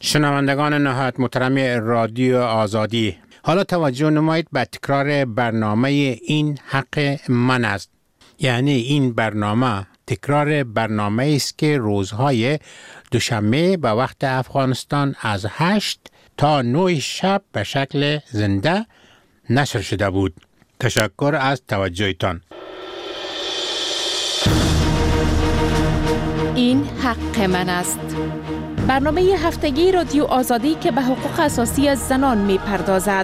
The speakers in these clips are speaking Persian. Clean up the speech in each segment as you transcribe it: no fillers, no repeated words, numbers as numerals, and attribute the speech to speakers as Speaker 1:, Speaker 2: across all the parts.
Speaker 1: شنوندگان نهایت محترم رادیو آزادی، حالا توجه نمایید به تکرار برنامه این حق من است. یعنی این برنامه تکرار برنامه است که روزهای دوشنبه به وقت افغانستان از 8 تا 9 شب به شکل زنده نشر شده بود. تشکر از توجهتان.
Speaker 2: این حق من است. برنامه هفتگی رادیو آزادی که به حقوق اساسی زنان می پردازد.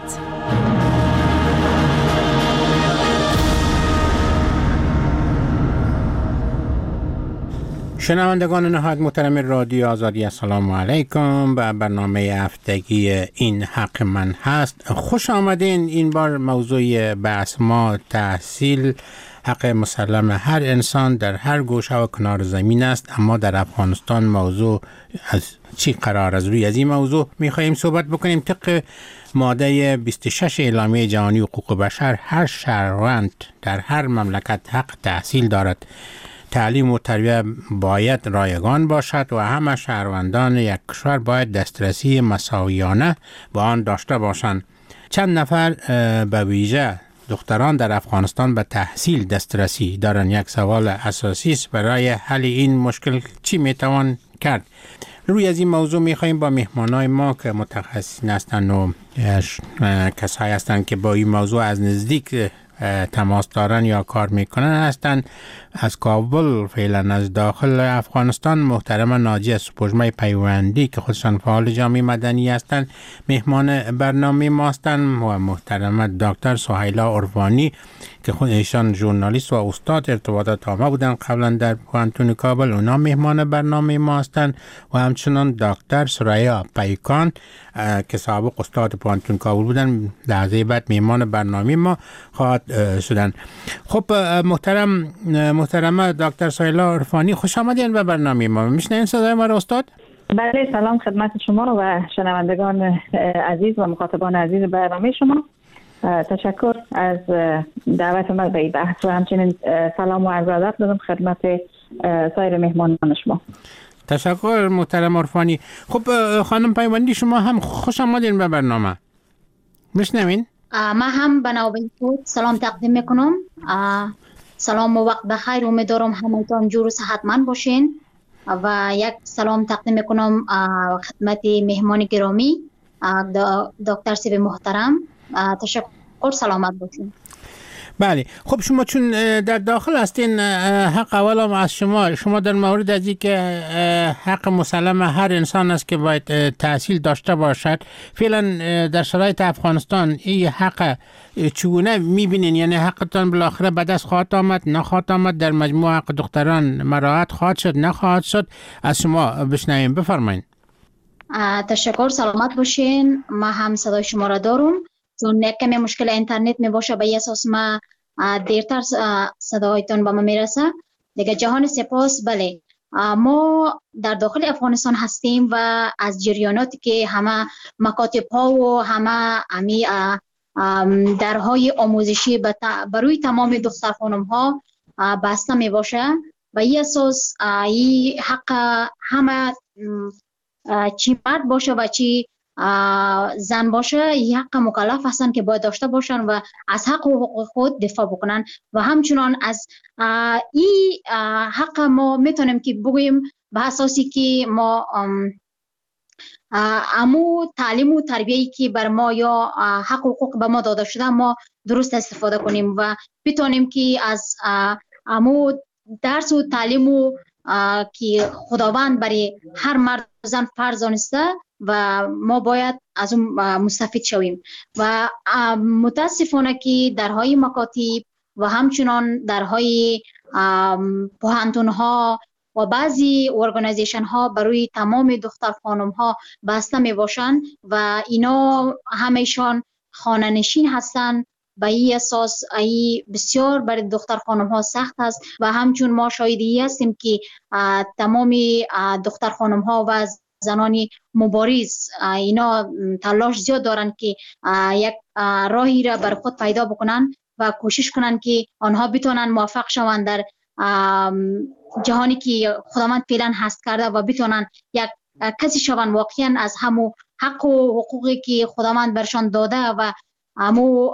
Speaker 1: شنوندگان نهایت محترم رادیو آزادی، السلام علیکم. به برنامه هفتگی این حق من هست خوش آمدین. این بار موضوع بحث ما تحصیل، حق مسلم هر انسان در هر گوشه و کنار زمین است. اما در افغانستان موضوع از چی قرار از روی از این موضوع می‌خوایم صحبت بکنیم. طبق ماده 26 اعلامیه جهانی حقوق بشر، هر شهروند در هر مملکت حق تحصیل دارد. تعلیم و تربیت باید رایگان باشد و همه شهروندان یک کشور باید دسترسی مساویانه به آن داشته باشند. چند نفر به ویژه دختران در افغانستان به تحصیل دسترسی دارند. یک سوال اساسی است. برای حل این مشکل چی میتوان کرد؟ روی از این موضوع میخواییم با مهمانای ما که متخصصین هستند و کسایی هستند که با این موضوع از نزدیک تماس دارن یا کار میکنن هستند. از کابل فعلا از داخل افغانستان محترم ناجی سپوږمۍ پیوندی که خودشان فعال جامعه مدنی هستند مهمان برنامه ما هستند و محترم دکتر سهیلا عرفانی که خودشان ژورنالیست و استاد ارتباطات عامه بودن قبلا در پوهنتون کابل، اونا مهمان برنامه ما هستند و همچنان دکتر سریا پیکان که سابق استاد پوهنتون کابل بودن لحظه بعد مهمان برنامه ما خواهد شدن. خب محترم دکتر سهیلا عرفانی، خوش آمدین به برنامه ما. میشنین صدای ما را استاد؟
Speaker 3: بله، سلام خدمت شما و شنوندگان عزیز و مخاطبان عزیز برنامه شما. تشکر از دعوت ما به این بحث و همچنین سلام و عرض ادب دارم خدمت سایر مهمانان شما.
Speaker 1: تشکر محترم عرفانی. خب خانم پیوندی، شما هم خوش آمدین به برنامه. میشنوین؟
Speaker 4: ما هم بنابراین خود سلام تقدیم میکنم. سلام و وقت بخیر. امیدوارم همه‌تان جور و صحتمند باشین و یک سلام تقدیم میکنم خدمت مهمان گرامی دکتر سیب محترم. تشکر، سلامت باشین.
Speaker 1: بله، خب شما چون در داخل هستین، حق اولم از شما در مورد از این که حق مسلم هر انسان است که باید تحصیل داشته باشد، فعلا در شرایط افغانستان این حق چگونه میبینین؟ یعنی حقتان بالاخره به دست خواهد آمد، نخواهد آمد؟ در مجموع حق دختران مراعات خواهد شد، نخواهد شد؟ از شما بشنویم، بفرمایید.
Speaker 4: تشکر، سلامت باشین. ما هم صدای شما را دارم. چون یک کمی مشکل اینترنت می باشه به اساس ما دیرتر صدایتون به ما میرسه دیگه. جهان سپاس. بله، ما در داخل افغانستان هستیم و از جریاناتی که همه مکاتب ها و همه درهای آموزشی بروی تمام دختر خانم ها بسته می باشه و این اساس این حق همه چی مرد باشه و چی زن باشه، این حق مکلف هستن که باید داشته باشن و از حق و حقوق خود دفاع بکنن. و همچنان از این حق ما میتونیم که بگوییم به اساسی که ما امو تعلیم و تربیه‌ای که بر ما یا حق و حقوق به ما داده شده ما درست استفاده کنیم و بتونیم که از امو درس و تعلیم و که خداوند برای هر مرد و زن فرض دانسته و ما باید از اون مستفید شویم. و متاسفانه که درهای مکاتب و همچنان درهای پوهنتون ها و بعضی ارگانیزیشن ها برای تمام دختر خانم ها بسته می باشند و اینا همیشان خانه نشین هستند. به این اساس ای بسیار برای دختر خانم ها سخت است و همچون ما شاهدی هستیم که تمام دختر خانم ها و زنانی مبارز اینا تلاش زیاد دارن که یک راهی را بر خود پیدا بکنن و کوشش کنن که آنها بتونن موفق شوند در جهانی که خداوند فعلا هست کرده و بتونن یک کسی شوند واقعا از همو حق و حقوقی که خداوند برشان داده و همو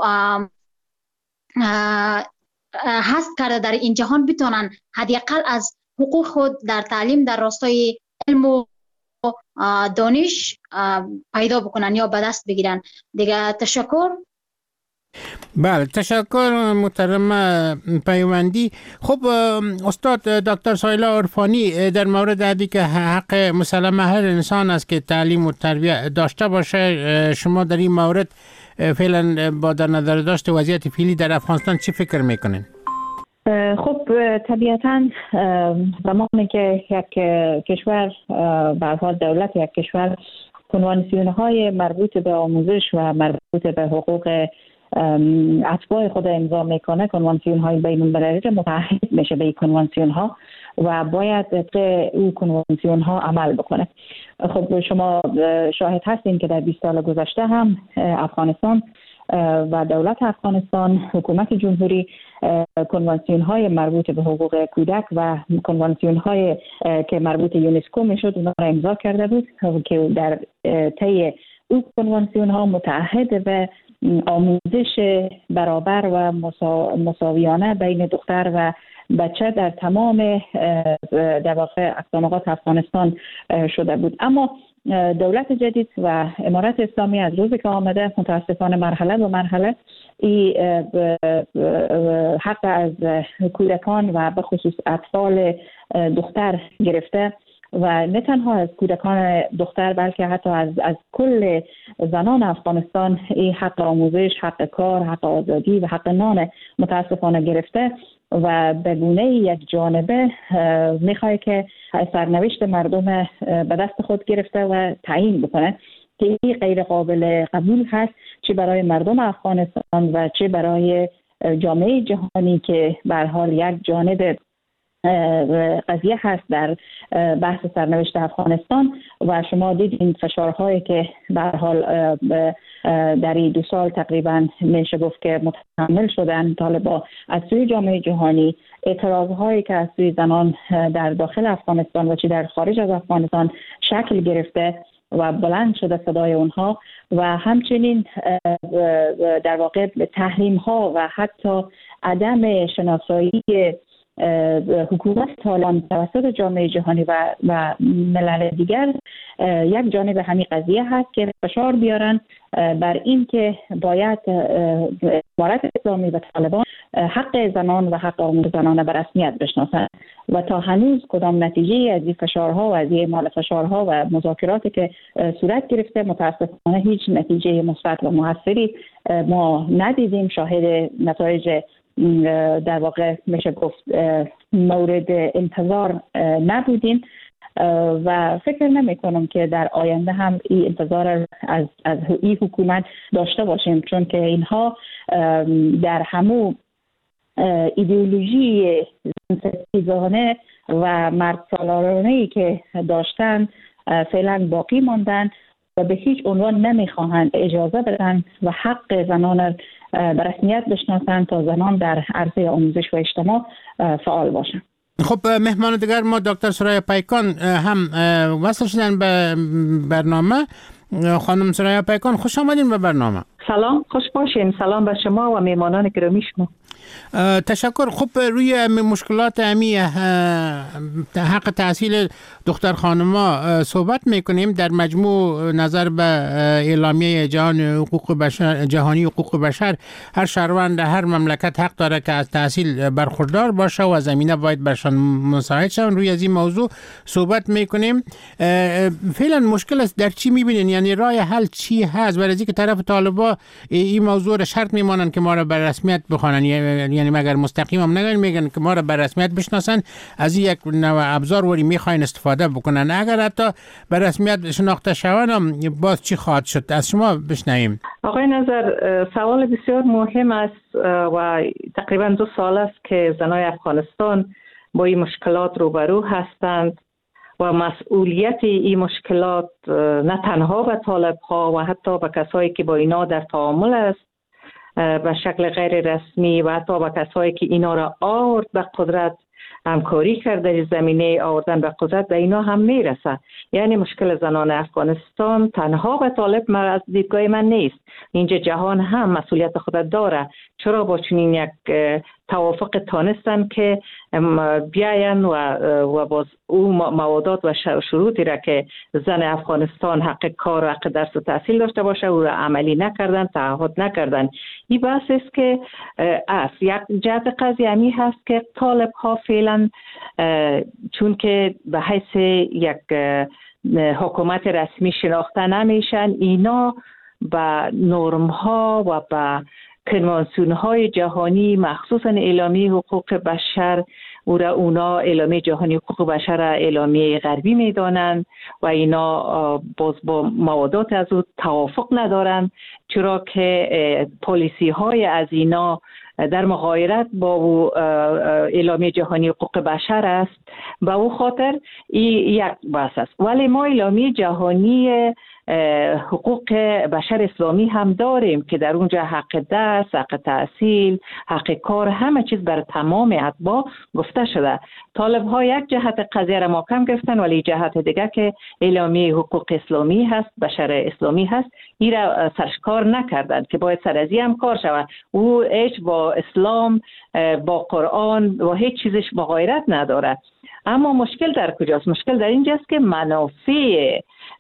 Speaker 4: هست کرده در این جهان بتونن حداقل از حقوق خود در تعلیم در راستای علم و دانش پیدا بکنن یا به دست بگیرن. دیگه تشکر.
Speaker 1: بله تشکر محترم پیوندی. خب استاد دکتر سایلا عرفانی، در مورد ادی که حق مسلم هر انسان است که تعلیم و تربیت داشته باشه، شما در این مورد فعلا با در نظر داشت وضعیت فعلی در افغانستان چی فکر میکنین؟
Speaker 3: خب طبیعتاً زمانی که یک کشور به حال دولت یک کشور کنوانسیون‌های مربوط به آموزش و مربوط به حقوق اتباع خود امضا میکنه، کنوانسیون‌های بین‌المللی متعهد میشه به این کنوانسیون‌ها و باید طبق او کنوانسیون‌ها عمل بکنه. خب شما شاهد هستین که در 20 سال گذشته هم افغانستان و دولت افغانستان، حکومت جمهوری کنوانسیون‌های مربوط به حقوق کودک و کنوانسیون‌های که مربوط یونسکو میشد اونا را امضا کرده بود که در طی او کنوانسیون‌ها متعهد به آموزش برابر و مساویانه بین دختر و بچه در تمام در واقع اقصانقاط افغانستان شده بود. اما دولت جدید و امارت اسلامی از روزی که آمده متاسفانه مرحله به مرحله این حق از کودکان و به خصوص اطفال دختر گرفته و نه تنها از کودکان دختر بلکه حتی از کل زنان افغانستان این حق آموزش، حق کار، حق آزادی و حق نان متاسفانه گرفته و به گونه یک جانبه میخواد که سرنوشت مردم به دست خود گرفته و تعیین بکنه که این غیر قابل قبول هست، چه برای مردم افغانستان و چه برای جامعه جهانی که به هر حال یک جانب قضیه هست در بحث سرنوشت افغانستان. و شما دیدین فشارهایی که به هر حال در این 2 سال تقریبا میشه گفت که متحمل شدن طالبان از سوی جامعه جهانی، اعتراضهایی که از سوی زنان در داخل افغانستان و چه در خارج از افغانستان شکل گرفته و بلند شده صدای اونها و همچنین در واقع تحریم ها و حتی عدم شناسایی حکومت طالبان توسط جامعه جهانی و ملل دیگر یک جانب همین قضیه هست که فشار بیارن بر این که باید امارت اسلامی و طالبان حق زنان و حق آموزش زنان به رسمیت بشناسند و تا هنوز کدام نتیجه از این فشارها و از این اعمال فشارها و مذاکراتی که صورت گرفته متاسفانه هیچ نتیجه مثبت و موثری ما ندیدیم. شاهد نتایج در واقع میشه گفت مورد انتظار نبودیم و فکر نمی کنم که در آینده هم این انتظار از این حکومت داشته باشیم، چون که اینها در همو ایدئولوژی ستیزانه و مردسالارانه‌ای که داشتن فعلا باقی ماندن و به هیچ عنوان نمیخواهند اجازه بدن و حق زنان به رسمیت بشناسند تا زنان در عرصه آموزش و اجتماع فعال باشند.
Speaker 1: خب مهمان دیگر ما دکتر سرایه پیکان هم وصل شدن به برنامه. خانم سرایه پیکان خوش آمدین به برنامه.
Speaker 5: سلام، خوش باشین. سلام به شما و میهمانان گرامی شما.
Speaker 1: تشکر. خب روی مشکلات حق تحصیل دختر خانما صحبت میکنیم. در مجموع نظر به اعلامیه جهانی حقوق بشر هر شهروند هر مملکت حق داره که از تحصیل برخوردار باشه و زمینه باید برشان مساعد شون. روی از این موضوع صحبت میکنیم. فعلا مشکل است در چی میبینین؟ یعنی راه حل چی هست؟ برای اینکه طرف طالبا این موضوع را شرط میمانن که ما را به رسمیت بخوانن، یعنی مگر مستقیم هم نگن، میگن که ما را به رسمیت بشناسن، از یک نوع ابزار وری میخواین استفاده بکنن. اگر حتی به رسمیت شناخته شون هم باز چی خواهد شد؟ از شما بشنویم.
Speaker 5: آقای نظر، سوال بسیار مهم است و تقریبا 2 سال است که زنای افغانستان با این مشکلات روبرو هستند و مسئولیت این مشکلات نه تنها به طالب‌ها و حتی به کسایی که با اینا در تعامل است به شکل غیر رسمی و حتی به کسایی که اینا را آورد به قدرت همکاری کرد در زمینه آوردن به قدرت به اینا هم میرسه. یعنی مشکل زنان افغانستان تنها به طالب از دیدگاه من نیست، اینجا جهان هم مسئولیت خود داره. چرا با چنین یک توافق تانستن که بیاین و باز او موادات و شروطی را که زن افغانستان حق کار و حق درس و تحصیل داشته باشه او را عملی نکردن، تعهد نکردن. این بحث است که یک جهت قضیه همی هست که طالب ها فعلا چون که به حیث یک حکومت رسمی شناخته نمیشن، اینا به نرم ها و به کنوانسیون های جهانی مخصوصا اعلامیه حقوق بشر اونا اعلامیه جهانی حقوق بشر اعلامیه غربی میدانند و اینا باز با موادات از او توافق ندارند، چرا که پالیسی های از اینا در مغایرت با اعلامیه جهانی حقوق بشر است. به او خاطر یک بحث است. ولی ما اعلامیه جهانی حقوق بشر اسلامی هم داریم که در اونجا حق درس، حق تحصیل، حق کار، همه چیز بر تمام اتباع گفته شده. طالب ها یک جهت قضیه را محکم گرفتن، ولی جهت دیگه که اعلامیه حقوق اسلامی هست، بشر اسلامی هست، این را سرشکار نکردند که باید سر از این هم کار شود. او هیچ با اسلام، با قرآن و هیچ چیزش مغایرت ندارد. اما مشکل در کجاست؟ مشکل در اینجاست که منافع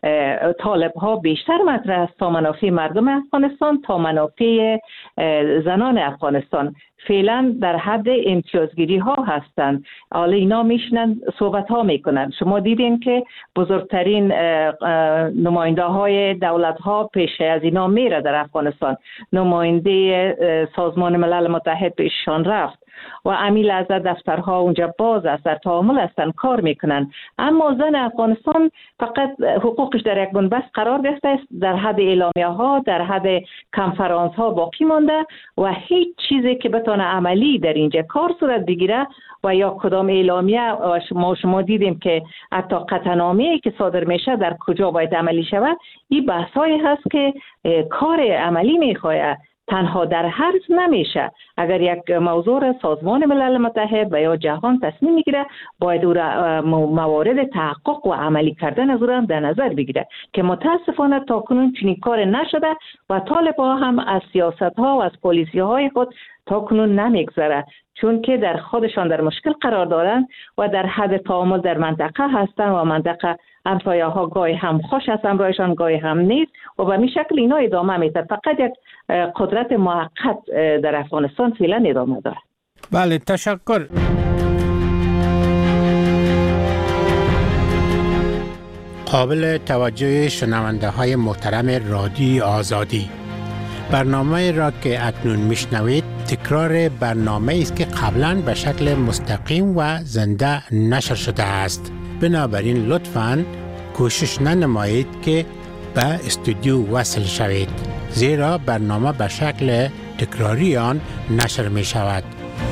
Speaker 5: طالب ها بیشتر مطرح است تا منافع مردم افغانستان، تا منافع زنان افغانستان. فعلا در حد امتیازگیری ها هستند. حالا اینا میشنن صحبت ها میکنن. شما دیدین که بزرگترین نماینده های دولت ها پیش از اینا میره در افغانستان. نماینده سازمان ملل متحد پیششان رفت و امیل از دفترها اونجا باز است، در تعامل هستن، کار میکنن. اما زن افغانستان فقط حقوقش در یک بنبست قرار گرفته است، در حد اعلامیه ها، در حد کنفرانس ها باقی مانده و هیچ چیزی که بتونه عملی در اینجا کار صورت بگیره و یا کدام اعلامیه شما دیدیم که حتی قطعنامه‌ای که صادر میشه در کجا باید عملی شود. این بحثایی هست که کار عملی میخواد، تنها در حرف نمیشه. اگر یک موضوع را سازمان ملل متحد و یا جهان تصمیم میگیره، باید او را موارد تحقق و عملی کردن از او را در نظر بگیره که متاسفانه تا کنون چنین کار نشده و طالبان هم از سیاست ها و از پالیسی های خود تا کنون نمیگذره، چون که در خودشان در مشکل قرار دارند و در حد تعامل در منطقه هستند و منطقه همسایه ها گاهی هم خوش هست همراهشان، گاهی هم نیست و به این شکل اینا ادامه میده. فقط یک قدرت موقت در افغانستان فعلا ادامه داره.
Speaker 1: بله، تشکر. قابل توجه شنونده های محترم رادیو آزادی، برنامه را که اکنون میشنوید تکرار برنامه است که قبلا به شکل مستقیم و زنده نشر شده است. بنابراین لطفاً کوشش ننمایید که به استودیو وصل شوید، زیرا برنامه به شکل تکراری آن نشر می شود.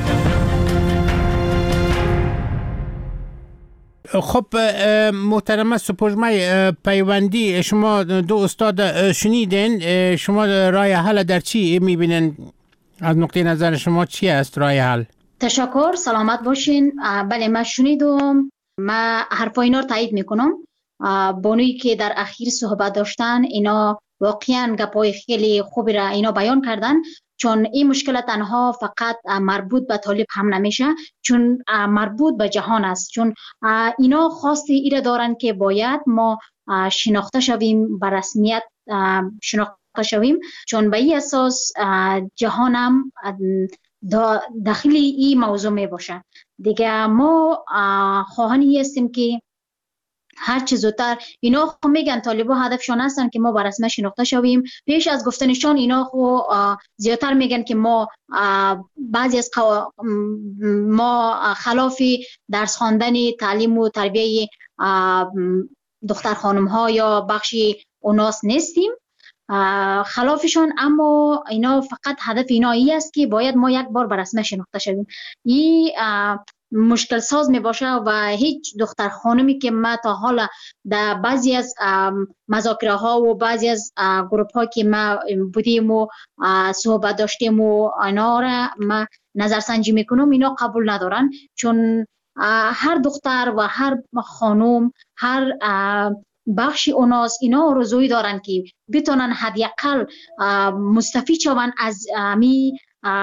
Speaker 1: خب محترم سپوږمۍ پیوندی، شما دو استاد شنیدین، شما راه حل در چی میبینن؟ از نقطه نظر شما چی است راه حل؟
Speaker 4: تشکر، سلامت باشین. بله، من شنیدم، من حرفای اینا رو تایید میکنم. بانویی که در اخیر صحبت داشتن اینا واقعا گپای خیلی خوبی را اینا بیان کردن، چون این مشکل تنها فقط مربوط به طالب هم نمیشه، چون مربوط به جهان است. چون اینا خواست ایره دارن که باید ما شناخته شویم، به رسمیت شناخته شویم، چون به این اساس جهان هم داخل این موضوع می باشه. دیگه ما خواهانی هستیم که هر چه زودتر، اینا خو میگن طالبا هدفشان هستن که ما به رسمیت شناخته شویم. پیش از گفتنشان اینا خو زیادتر میگن که ما بعضی از ما خلاف درس خواندن، تعلیم و تربیه دختر خانم ها یا بخشی اوناس نیستیم، خلافشان. اما اینا فقط هدف اینا ای است که باید ما یک بار به رسمیت شناخته شویم. این مشکل ساز می باشه و هیچ دختر خانمی که ما تا حالا در بعضی از مذاکره ها و بعضی از گروپ ها که ما بودیم و صحبت داشتیم و اینا را ما نظرسنجی میکنم، اینا قبول ندارن، چون هر دختر و هر خانم، هر بخش اوناس اینا آرزویی دارن که بتونن حداقل مستفید شوند از امی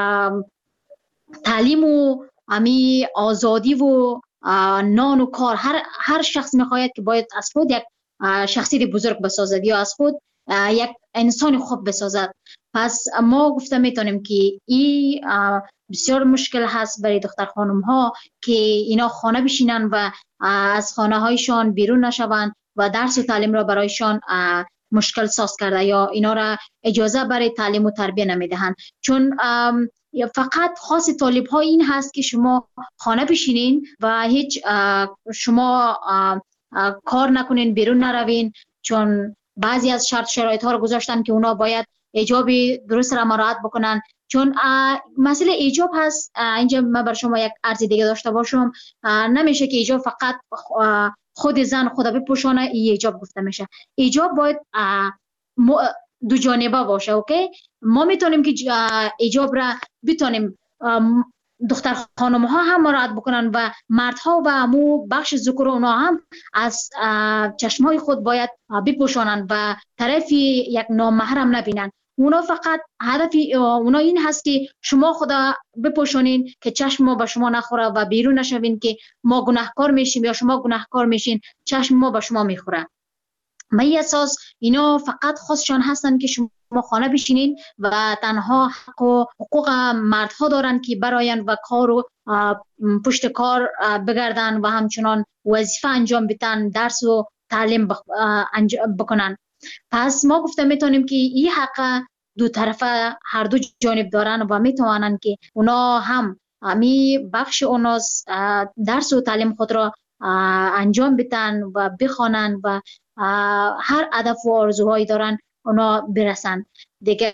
Speaker 4: تعلیم و امی آزادی و نان و کار. هر شخص میخواید که باید از خود یک شخصیت بزرگ بسازد یا از خود یک انسان خوب بسازد. پس ما گفته میتونیم که این بسیار مشکل هست برای دختر خانم ها که اینا خانه بشینن و از خانه هایشان بیرون نشوند و درس و تعلیم را برایشان مشکل ساز کرده یا اینا را اجازه برای تعلیم و تربیه نمیدهند. چون فقط خاص طالب ها این هست که شما خانه بشینین و هیچ شما کار نکنین، بیرون نروین، چون بعضی از شرط شرایط ها رو گذاشتن که اونا باید حجاب درست را مراعات بکنن. چون مسئله حجاب هست، اینجا من بر شما یک عرض دیگه داشته باشم، نمیشه که حجاب فقط خود زن خدا بپوشانه این حجاب گفته میشه. حجاب باید دو جانبه باشه. اوکی، ما میتونیم که حجاب را بتونیم دختر خانم ها هم مراعات بکنن و مردها و امو بخش ذکر اونا هم از چشمای خود باید بپوشانن و طرف یک نامحرم نبینن. اونا فقط هدف اونا این هست که شما خدا بپوشانین که چشم ما به شما نخوره و بیرون نشوین که ما گناهکار میشیم یا شما گناهکار میشین، چشم ما به شما میخوره. به این اساس اینا فقط خاصشان هستن که شما خانه بشینین و تنها حق و حقوق مردها دارن که براین و کار و پشت کار بگردن و همچنان وظیفه انجام بدن، درس و تعلیم بکنن. پس ما گفته میتونیم که این حق دو طرفه هر دو جانب دارن و میتوانن که اونا هم می بخش اوناس درس و تعلیم خود را انجام بدن و بخوانن و هر هدف و آرزوهایی دارن اونا برسن. دیگه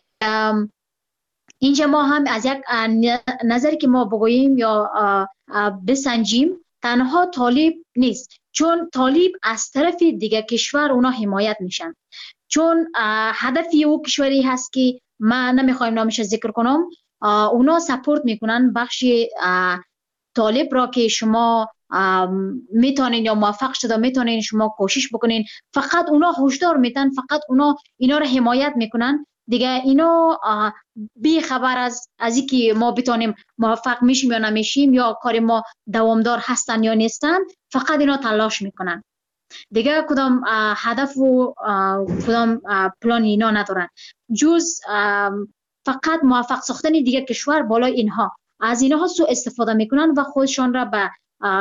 Speaker 4: اینجا ما هم از یک نظری که ما بگوییم یا بسنجیم، تنها طالب نیست، چون طالب از طرف دیگه کشور اونا حمایت میشن، چون هدفی او کشوری هست که من نمیخوایم نامش ذکر کنم، اونا سپورت میکنن بخش طالب را که شما میتونین یا موفق شده میتونین شما کوشش بکنین. فقط اونا هشدار میدن، فقط اونا اینا رو حمایت میکنن. دیگه اینا بی خبر از اینکه ما بتونیم موفق میشیم یا نمیشیم یا کار ما دوامدار هستن یا نیستن، فقط اینا تلاش میکنن. دیگه کدام هدف و کدام پلان اینا ندارن جز فقط موفق ساختن دیگه کشور بالای اینها. از اینها سوء استفاده میکنن و خودشان را به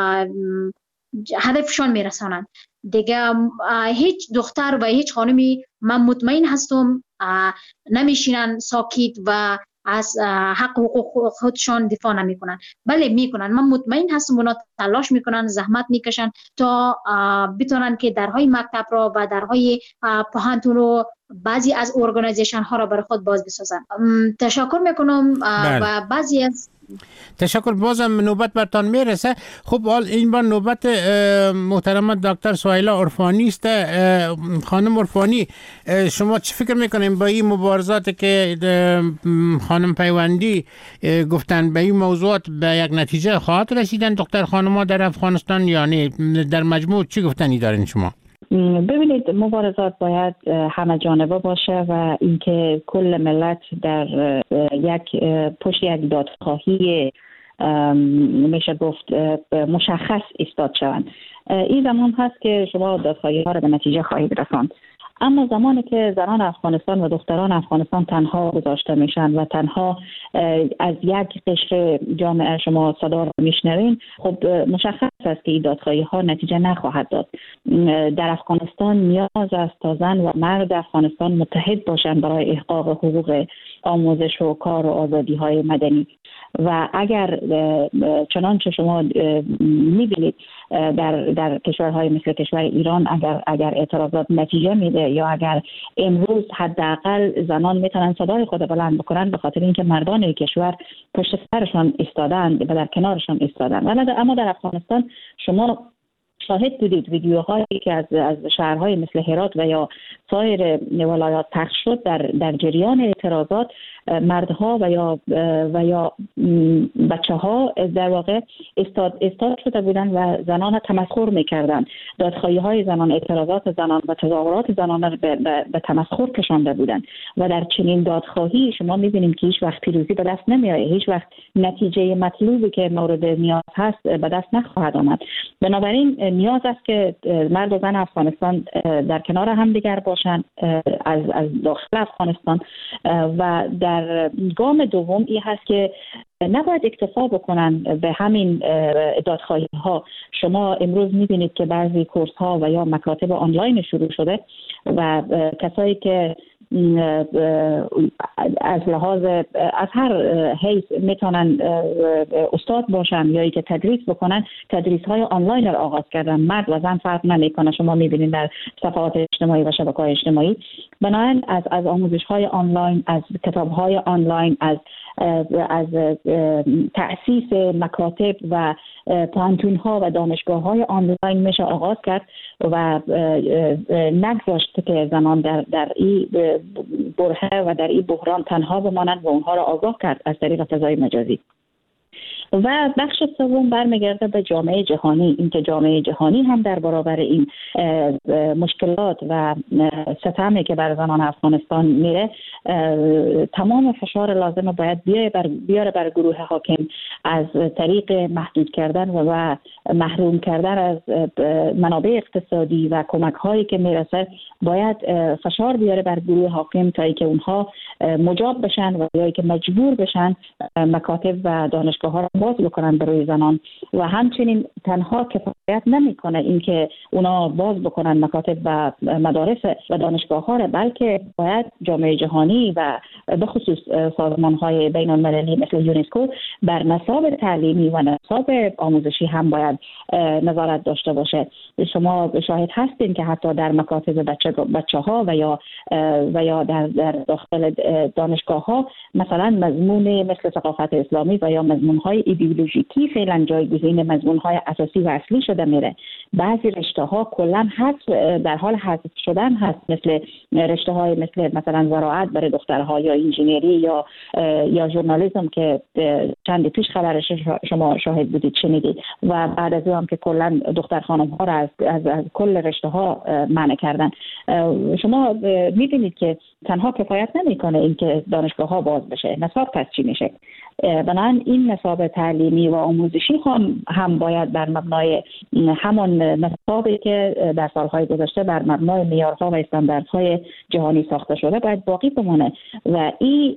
Speaker 4: هدفشان میرسانند. دیگه هیچ دختر و هیچ خانمی من مطمئن هستم نمیشینن ساکت و از حق حقوق خودشان دفاع نمیکنن. بله میکنن، من مطمئن هستم اونا تلاش میکنن، زحمت میکشن تا بتونن که درهای مکتب را و درهای پوهنتون رو بعضی از ارگانیزیشن ها را برای خود باز بسازن. تشکر میکنم و بعضی از
Speaker 1: تشکر. بازم نوبت برتان میرسه. خب این بار نوبت محترم دکتر سهیلا عرفانی است. خانم عرفانی، شما چه فکر میکنین با این مبارزات که خانم پیوندی گفتن به این موضوعات به یک نتیجه خواهد رسیدن دختر خانم‌ها در افغانستان، یعنی در مجموع چی گفتنی دارین شما؟
Speaker 5: ببینید، مبارزات باید همه جانبه باشه و اینکه کل ملت در پشت یک دادخواهی میشه گفت مشخص ایستاد شوند. این زمان هست که شما دادخواهی ها را به نتیجه خواهید رساند. اما زمانی که زنان افغانستان و دختران افغانستان تنها گذاشته میشن و تنها از یک قشر جامعه شما صدا را میشنوین، خب مشخص است که این دادخواهی ها نتیجه نخواهد داد. در افغانستان نیاز است تا زن و مرد افغانستان متحد باشند برای احقاق حقوق آموزش و کار و آزادی های مدنی. و اگر چنانچه شما میبینید در کشورهای مثل کشور ایران اگر اعتراضات نتیجه میده یا اگر امروز حداقل زنان میتونن صدای خود بلند بکنن به خاطر اینکه مردان کشور پشت سرشان ایستادند و در کنارشان ایستادند. اما در افغانستان شما
Speaker 3: شاهد بودید ویدیوهایی که از شهرهای مثل هرات و یا سایر ولایات پخش شد در جریان اعتراضات، مردها و یا بچه‌ها در واقع استاد شده بودند و زنان تمسخر می‌کردند. دادخواهی‌های زنان، اعتراضات زنان و تظاهرات زنان به تمسخر کشانده بودند و در چنین دادخواهی شما می‌بینید که هیچ وقت پیروزی به دست نمی‌آید، هیچ وقت نتیجه مطلوبی که مورد نیاز هست به دست نخواهد آمد. بنابراین نیاز است که مرد و زن افغانستان در کنار هم دیگر باشند از داخل افغانستان و در گام دوم این هست که نباید اکتفا بکنن به همین دادخواهی ها. شما امروز میبینید که بعضی کورس ها و یا مکاتب آنلاین شروع شده و کسایی که از لحاظ از هر حیث میتونن استاد باشن یا که تدریس بکنن، تدریس های آنلاین رو آغاز کردن. مرد و زن فرق نمیکنه، شما میبینید در صفحات اجتماعی و شبکه‌های اجتماعی. بنابراین از آموزش های آنلاین، از کتاب های آنلاین، از تأسیس مکاتب و پانتون ها و دانشگاه های آنلاین میشه آغاز کرد و نگذاشت که زنان در این برهه و در این بحران تنها بمانند و اونها را آگاه کرد از طریق فضای مجازی. و بخش سوم برمیگرده به جامعه جهانی، اینکه جامعه جهانی هم در برابر این مشکلات و ستمی که بر زنان افغانستان میره تمام فشار لازم باید بیاره بر گروه حاکم از طریق محدود کردن و محروم کردن از منابع اقتصادی و کمک هایی که میرسه. باید فشار بیاره بر گروه حاکم تا اینکه اونها مجاب بشن و یا که مجبور بشن مکاتب و دانشگاه ها را باز بکنن برای زنان. و همچنین تنها کفایت نمیکنه اینکه اونا باز بکنن مکاتب و مدارس و دانشگاه ها را، بلکه باید جامعه جهانی و به خصوص سازمان های بین المللی مثل یونسکو بر نصاب تعلیمی و نصاب آموزشی هم باید نظارت داشته باشه. شما شاهد هستین که حتی در مکاتب بچه ها و یا در داخل دانشگاه ها مثلا مضمون مثل ثقافت اسلامی و یا مضمون های ایدئولوژیکی فعلا جایگزین مضمون های اساسی و اصلی شده میره. بعضی رشته ها کلا در حال حذف شدن هست، مثل رشته های مثلا زراعت برای دخترها یا انجینری یا ژورنالیسم که چند پیش خبرش شما شاهد بودید شنیدید و بعد از اون هم که کلا دختر خانم ها را از کل رشته ها منع کردن. شما می‌بینید که تنها کفایت نمی‌کنه اینکه دانشگاه ها باز بشه، نصاب پس چی میشه؟ بنابراین این نصاب تعلیمی و آموزشی هم باید بر مبنای همان نصابی که در سالهای گذشته بر مبنای معیارها و استانداردهای جهانی ساخته شده باید باقی بمانه و این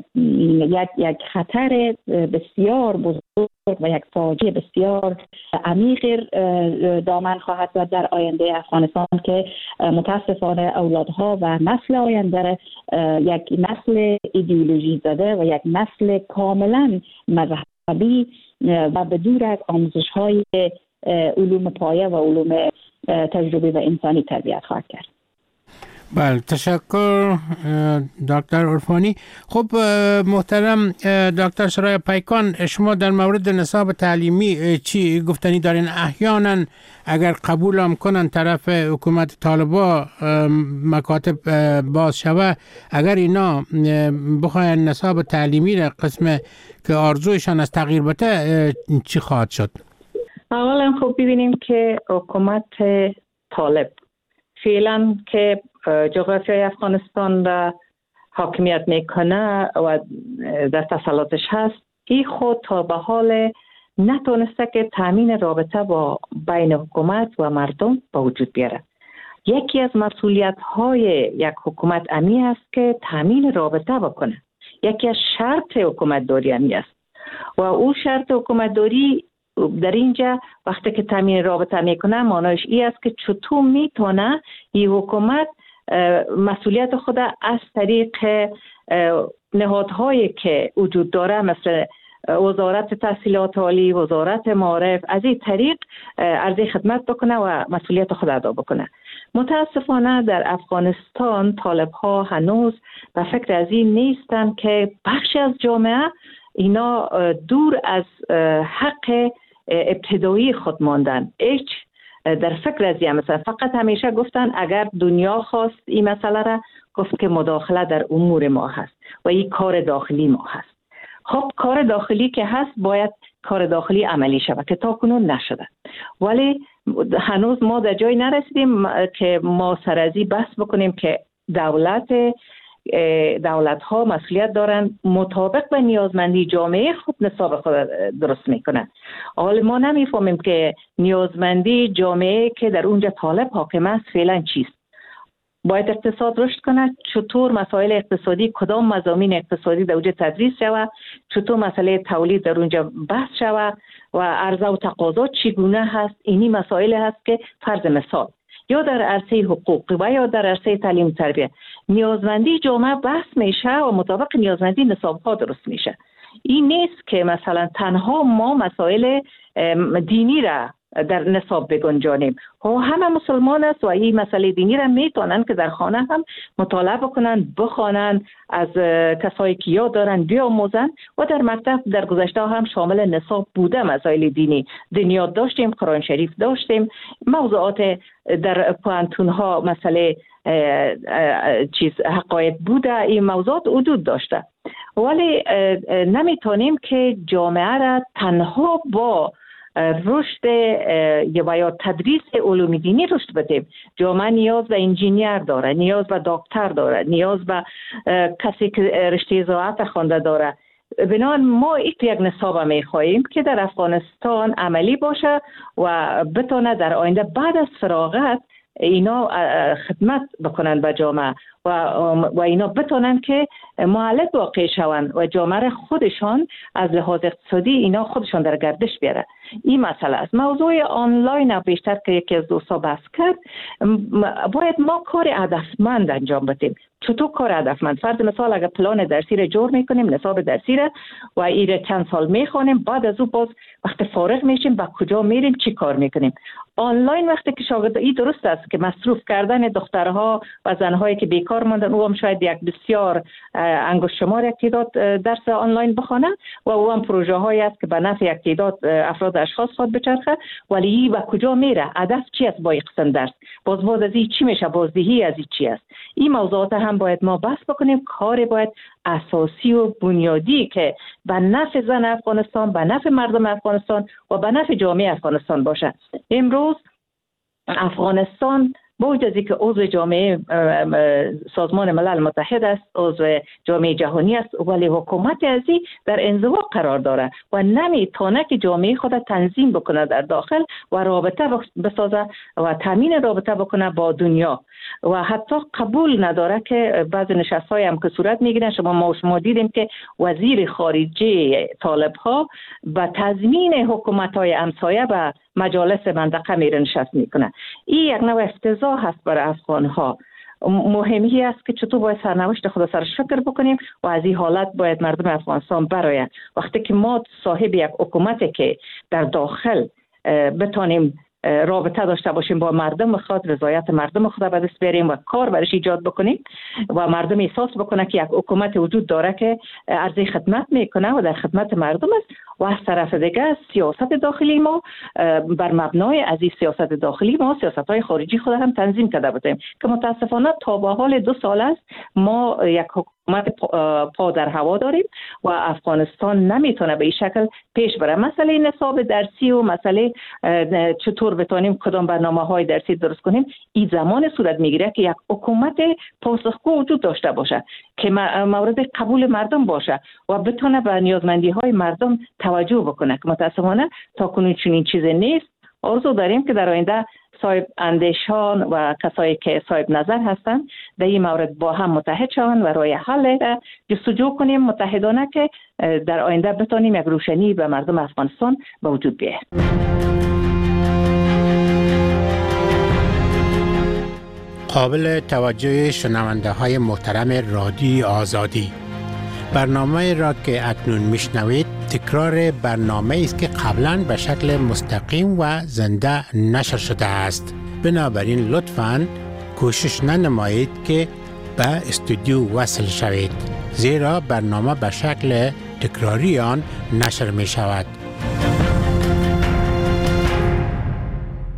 Speaker 3: یک خطر بسیار بزرگ و یک فاجعه بسیار عمیق دامن خواهد زد در آینده افغانستان که متاسفانه اولادها و نسل آینده یک نسل ایدئولوژی زده و یک نسل کاملا مذهبی و بدور از آموزش‌های علوم پایه و علوم تجربی و انسانی تربیت خواهد کرد.
Speaker 1: بله، تشکر دکتر عرفانی. خب محترم دکتر سرای پیکان، شما در مورد نصاب تعلیمی چی گفتنی دارین؟ احیانا اگر قبول هم کنن طرف حکومت طالبا مکاتب باز شوه، اگر اینا بخواین نصاب تعلیمی را قسم که آرزویشان از تغییر بده، چی خواهد شد؟
Speaker 5: اولا خب ببینیم که حکومت طالب فعلا که جغرافیای افغانستان را حاکمیت میکنه و در تسلطش هست، این خود تا به حال نتونسته که تامین رابطه با بین حکومت و مردم به وجود بیاره. یکی از مسئولیت های یک حکومت امی است که تامین رابطه بکنه. یکی از شرط حکومت داری امی است و او شرط حکومت داری در اینجا وقتی که تامین رابطه میکنه معنیش این است که چطور میتونه این حکومت مسئولیت خود از طریق نهادهایی که وجود داره مثل وزارت تحصیلات عالی، وزارت معارف، از این طریق عرضه خدمت بکنه و مسئولیت خود ادا بکنه. متاسفانه در افغانستان طالب ها هنوز به فکر از این نیستن که بخشی از جامعه اینا دور از حق ابتدایی خود ماندن. هیچ در فکر از این مثلا فقط همیشه گفتن اگر دنیا خواست این مسئله را، گفت که مداخله در امور ما هست و این کار داخلی ما هست. خب کار داخلی که هست باید کار داخلی عملی شود که تا کنون نشده، ولی هنوز ما در جای نرسیدیم که ما سرازی بحث بکنیم که دولت ها مسئولیت دارن مطابق به نیازمندی جامعه خود نصاب خود درست میکنن. حالا ما نمیفهمیم که نیازمندی جامعه که در اونجا طالب حاکم است فعلا چیست. باید اقتصاد رشد کنه، چطور مسائل اقتصادی، کدام مضامین اقتصادی در اونجا تدریس شود، چطور مسئله تولید در اونجا بحث شود و عرضه و تقاضا چگونه هست. اینی مسائل هست که فرض مثال یا در عرصه حقوق و یا در عرصه تعلیم و تربیت نیازمندی جامعه بحث میشه و مطابق نیازمندی نصاب‌ها درست میشه. این نیست که مثلا تنها ما مسائل دینی را در نصاب بگنجانیم. همه مسلمان است و این مسئله دینی را میتونن که در خانه هم مطالعه بکنن، بخوانن، از کسایی که یاد دارن بیاموزن و در مکتب در گذشته هم شامل نصاب بوده. مسائل دینی دنیات داشتیم، قرآن شریف داشتیم، موضوعات در پوانتون ها مسئله حقایق بوده، این موضوعات وجود داشته. ولی نمیتونیم که جامعه را تنها با رشد یا تدریس علوم دینی رشد بدیم. جامعه نیاز به انجینیر داره، نیاز به دکتر داره، نیاز به کسی که رشته زراعت خوانده داره. بنابراین ما یک نصاب می‌خواهیم که در افغانستان عملی باشه و بتونه در آینده بعد از فراغت اینا خدمت بکنن به جامعه و اینا بتونن که معلق واقع شوند و جامعه خودشان از لحاظ اقتصادی اینا خودشان در گردش بیاره. این مسئله است. موضوع آنلاین بیشتر که یکی از دوستا بحث کرد، باید ما کار هدفمند انجام بدیم. چطور کار هدفمند؟ فرض مثال اگر پلان درسی را جور میکنیم، نصاب درسی را و این چند سال میخوانیم، بعد از او باز وقت فارغ میشیم به کجا میریم، چی کار میکنیم؟ آنلاین وقتی که شاگرد این درست است که مصروف کردن دخترها و زنهایی که بیکار ماندن، او هم شاید یک بسیار انگشت شمار یک تعداد درس آنلاین بخونه و او هم پروژه هایی است که به نفع یک تعداد افراد اشخاص خود بچرخه، ولی به کجا میره؟ هدف چی است با این قسم درس؟ باز از این چی میشه؟ بازدهی از این چی است؟ این موضوعات هم باید ما بحث بکنیم. کار باید اساسی و بنیادی که به نفع زن افغانستان، به نفع مردم افغانستان و به نفع جامعه افغانستان باشه. امروز افغانستان با وجود که عضو جامعه سازمان ملل متحد است، عضو جامعه جهانی است، ولی حکومت ازی در انزوا قرار داره و نمیتونه که جامعه خود تنظیم بکنه در داخل و رابطه بسازه و تامین رابطه بکنه با دنیا و حتی قبول نداره که بعض نشست‌های هم که صورت میگیرن. شما دیدیم که وزیر خارجه طالب ها به تضمین حکومت‌های همسایه به مجالس منطقه میره نشست میکنه. این یک نوع افتضاح هست برای افغان ها. مهمی است که چطور باید سرنوشت خدا سر شکر بکنیم و از این حالت باید مردم افغانستان برآیند. وقتی که ما صاحب یک حکومت که در داخل بتانیم رابطه داشته باشیم با مردم خود، رضایت مردم خود به دست بیاریم و کار برش ایجاد بکنیم و مردم احساس بکنه که یک حکومت وجود داره که عرضه خدمت میکنه و در خدمت مردم است و از طرف دیگه سیاست داخلی ما بر مبنای از این سیاست داخلی ما سیاست‌های خارجی خود هم تنظیم کرده بودیم که متاسفانه تا به حال 2 سال است ما یک حکومت پا در هوا داریم و افغانستان نمیتونه به این شکل پیش بره. مسئله نصاب درسی و مسئله چطور بتونیم کدام برنامه‌های درسی درست کنیم، این زمان صورت میگیره که یک حکومت پاسخگو وجود داشته باشه که مورد قبول مردم باشه و بتونه به نیازمندی‌های مردم توجه بکنه که متاسفانه تا کنون چنین چیزی نیست. آرزو داریم که در آینده صاحب اندیشان و کسایی که صاحب نظر هستند در این مورد با هم متحد شوند و راه حل جستجو کنیم متحدانه که در آینده بتونیم یک روشنی به مردم افغانستان به وجود بیاید.
Speaker 1: قابل توجه شنونده های محترم رادیو آزادی، برنامه را که اکنون میشنوید تکرار برنامه است که قبلا به شکل مستقیم و زنده نشر شده است. بنابراین لطفاً کوشش ننمایید که به استودیو وصل شوید، زیرا برنامه به شکل تکراری آن نشر می شود.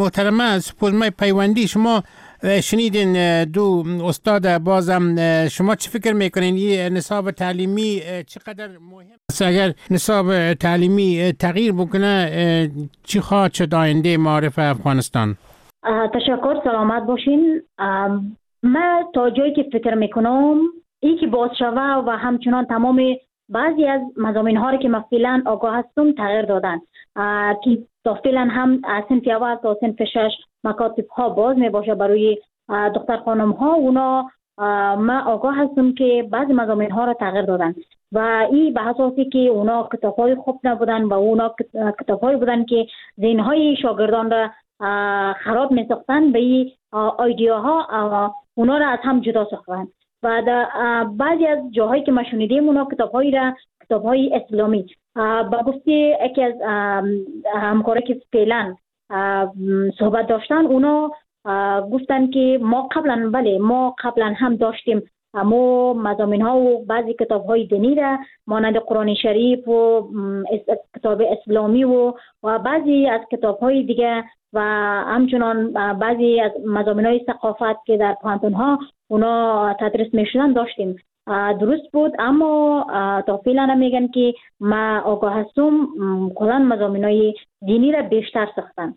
Speaker 1: محترمه، سپوزمای پیوندی شما شنیدین دو استاد، بازم شما چی فکر میکنین این نصاب تعلیمی چقدر مهم است؟ اگر نصاب تعلیمی تغییر بکنه چی خواهد شد آینده معارف افغانستان؟
Speaker 6: تشکر، سلامت باشین. من تا جایی که فکر میکنم این که باز شوه و همچنان تمام بعضی از مضامین ها که من فعلا آگاه هستم تغییر دادن که تا فعلا هم صنف اول تا صنف 6 مکاتب ها باز می باشه برای دختر خانم ها. اونا من آگاه هستم که بعضی مضامین ها را تغییر دادن و این به اساسی که اونا کتاب های خوب نبودن و اونا کتاب های بودن که ذهن های شاگردان را خراب می ساختن. به این ایدیاها اونا را از هم جدا ساختن و بعضی از جاهایی که ما شنیدیم اونا کتاب‌های اسلامی با گفته یکی از همکارایی که فعلا صحبت داشتن، اونا گفتن که ما قبلا هم داشتیم اما مضامین ها و بعضی کتاب های دینی را مانند قرآن شریف و کتاب اسلامی و بعضی از کتاب های دیگه و همچنان بعضی از مضامین های ثقافت که در پانتون ها اونا تدریس میشدن داشتیم. درست بود، اما تا فعلا میگن که ما آگاه هستم کلا مضامین های دینی را بیشتر ساختن.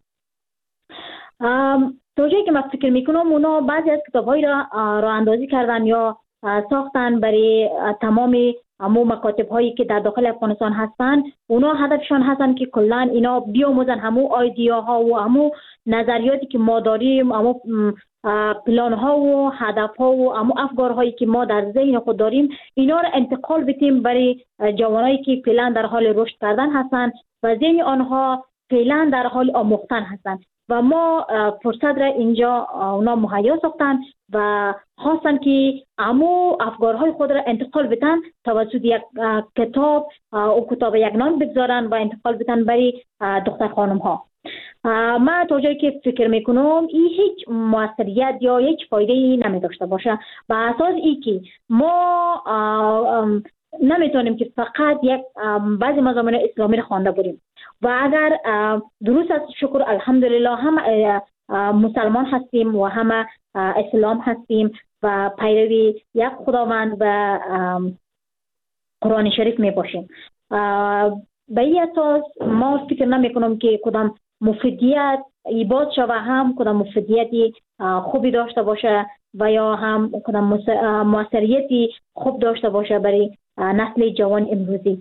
Speaker 6: تا جایی که من فکر میکنم اونا بعضی از کتاب های را اندازی کردن یا ساختن برای تمام همو مکاتب هایی که در داخل افغانستان هستن. اونا هدفشان هستن که کلا اینا بیاموزن همو ایدیا ها و همو نظریاتی که ما داریم، همو پلان ها و هدف ها و همو افکار هایی که ما در ذهن خود داریم، اینا را انتقال بدیم برای جوانایی که فعلا در حال رشد کردن هستن و ذهن آنها فعلا در حال آموختن هستن و ما فرصت را اینجا اونا مهیا ساختن و خواستن که همو افکارهای خود را انتقال بدن توسط یک کتاب و کتاب یک نام بگذارن و انتقال بدن برای دختر خانم ها. من تا جایی که فکر میکنم این هیچ موثریت یا هیچ فایده نمی داشته باشه، به اساس ای که ما نمیتونیم که فقط یک بعضی مضامین اسلامی را خوانده بریم و اگر درست است شکر الحمدلله هم مسلمان هستیم و هم اسلام هستیم و پیروی یک خداوند و قرآن شریف می باشیم. به این اساس ما فکر نمی کنم که کدام مفیدیت ایباد شود هم کدام مفیدیتی خوبی داشته باشه و یا هم کدام موثریتی خوب داشته باشه برای نسل جوان امروزی.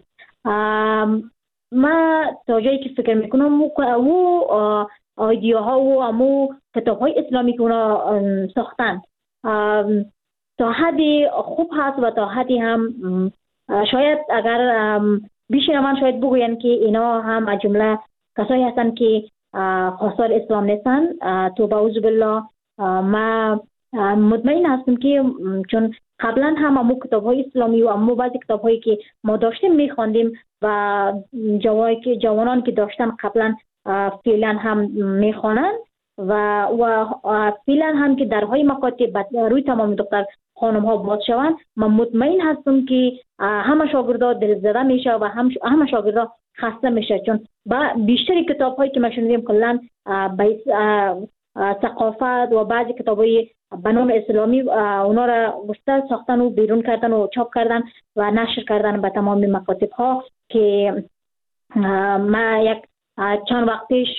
Speaker 6: ما تا جایی که فکر میکنم و ایدیاها و امو کتاب‌های اسلامی که اونا ساختن تا حدی خوب هست و تا حدی هم شاید اگر بیشتر من شاید بگوین که اینا هم از جمله کسایی هستن که خواستار اسلام نیستن. توبه اعوذ بالله. ما مطمئن هستم که چون قبلا هم امو کتاب‌های اسلامی و امو بعضی کتاب‌هایی که ما داشتیم می‌خواندیم و جوانان که داشتن قبلا فعلا هم می‌خوانن و فعلا هم که درهای مکاتب روی تمام دختر خانم ها باز شوند، من مطمئن هستم که همه شاگردا دلزده میشه و همه شاگردا خسته میشه، چون بیشتری کتاب هایی که ما شنیدیم کلا ثقافت و بعضی کتابای به نام اسلامی اونا را گسته ساختن و بیرون کردن و چاپ کردن و نشر کردن به تمام مکاتب ها که ما یک چند وقت پیش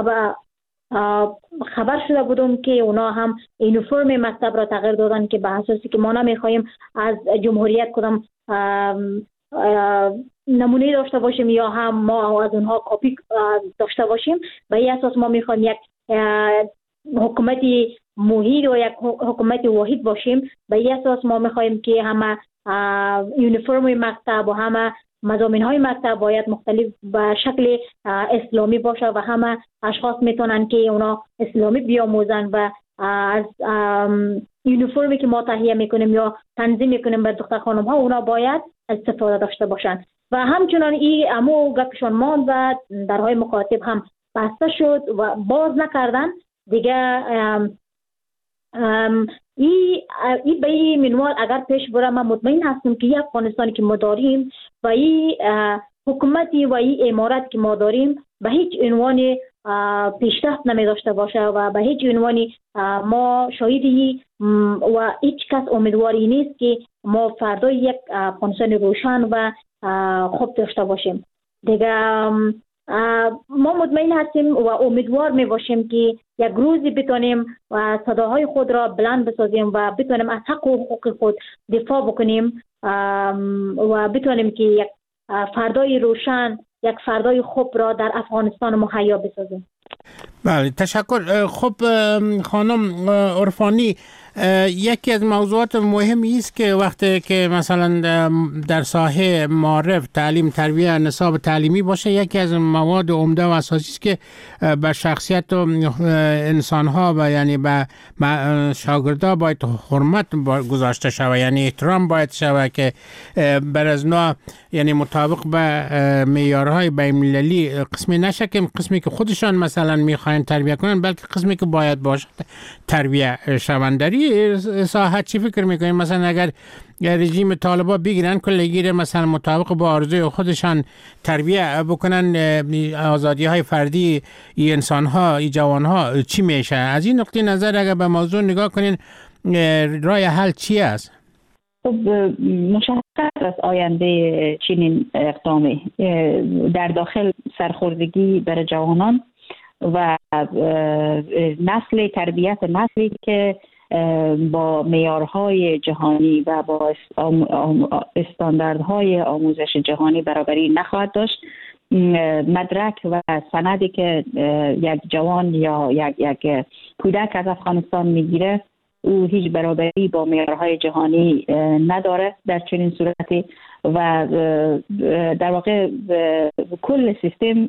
Speaker 6: خبر شده بودم که اونا هم یونیفرم مکتب را تغییر دادن که به اساسی که ما نمیخوایم از جمهوریت کدام نمونه داشته باشیم یا هم ما از اونها کپی داشته باشیم. به این اساس ما میخوایم یک حکومتی موحد و یک حکومت واحد باشیم. به این اساس ما میخوایم که همه یونیفرم مکتب و همه مضامین های مکتب باید مختلف به شکل اسلامی باشه و همه اشخاص میتونن که اونا اسلامی بیاموزن و از یونیفرمی که ما تهیه میکنیم یا تنظیم میکنیم بر دختر خانم ها اونا باید استفاده داشته باشن و همچنان این امو گپشان ماند و درهای مکاتب هم بسته شد و باز نکردن دیگه. این به این منوال اگر پیش بره من مطمئن هستم که این افغانستانی که ما داریم و این حکومتی و این امارت که ما داریم به هیچ عنوان پیشرفت نمی داشته باشه و به هیچ عنوانی ما شاهدی و هیچ کس امیدواری نیست که ما فردا یک افغانستان روشن و خوب داشته باشیم. دیگه ما مطمئن هستیم و امیدوار می باشیم که یک روزی بتونیم و صداهای خود را بلند بسازیم و بتونیم از حق و حقوق خود دفاع بکنیم و بتونیم که یک فردای روشن، یک فردای خوب را در افغانستان مهیا بسازیم.
Speaker 1: بله، تشکر. خب خانم عرفانی، یکی از موضوعات مهمی است که وقتی که مثلا در ساحه معارف، تعلیم، تربیت، نصاب تعلیمی باشه، یکی از مواد عمده و اساسی است که به شخصیت انسان‌ها و یعنی به شاگردها باید حرمت گذاشته شود، یعنی احترام باید شود که بر از نوع یعنی مطابق به معیارهای بین‌المللی قسمی نشه که قسمی که خودشان مثلا میخواین تربیت کنن، بلکه قسمی که باید باشه تربیت شوند. در این ساحت چی فکر میکنین؟ مثلا اگر رژیم طالبا بگیرن کلگیر مثلا مطابق با آرزوی خودشان تربیت بکنن آزادی های فردی ای انسان ها، ای جوان ها، چی میشه؟ از این نقطه نظر اگر به موضوع نگاه کنین راه حل چی است؟
Speaker 5: خب مشخص از آینده چنین اقدامی در داخل سرخوردگی بر جوانان و نسل تربیت نسلی که با معیارهای جهانی و با استانداردهای آموزش جهانی برابری نخواهد داشت. مدرک و سندی که یک جوان یا یک کودک از افغانستان میگیره او هیچ برابری با معیارهای جهانی نداره در چنین صورتی و در واقع کل سیستم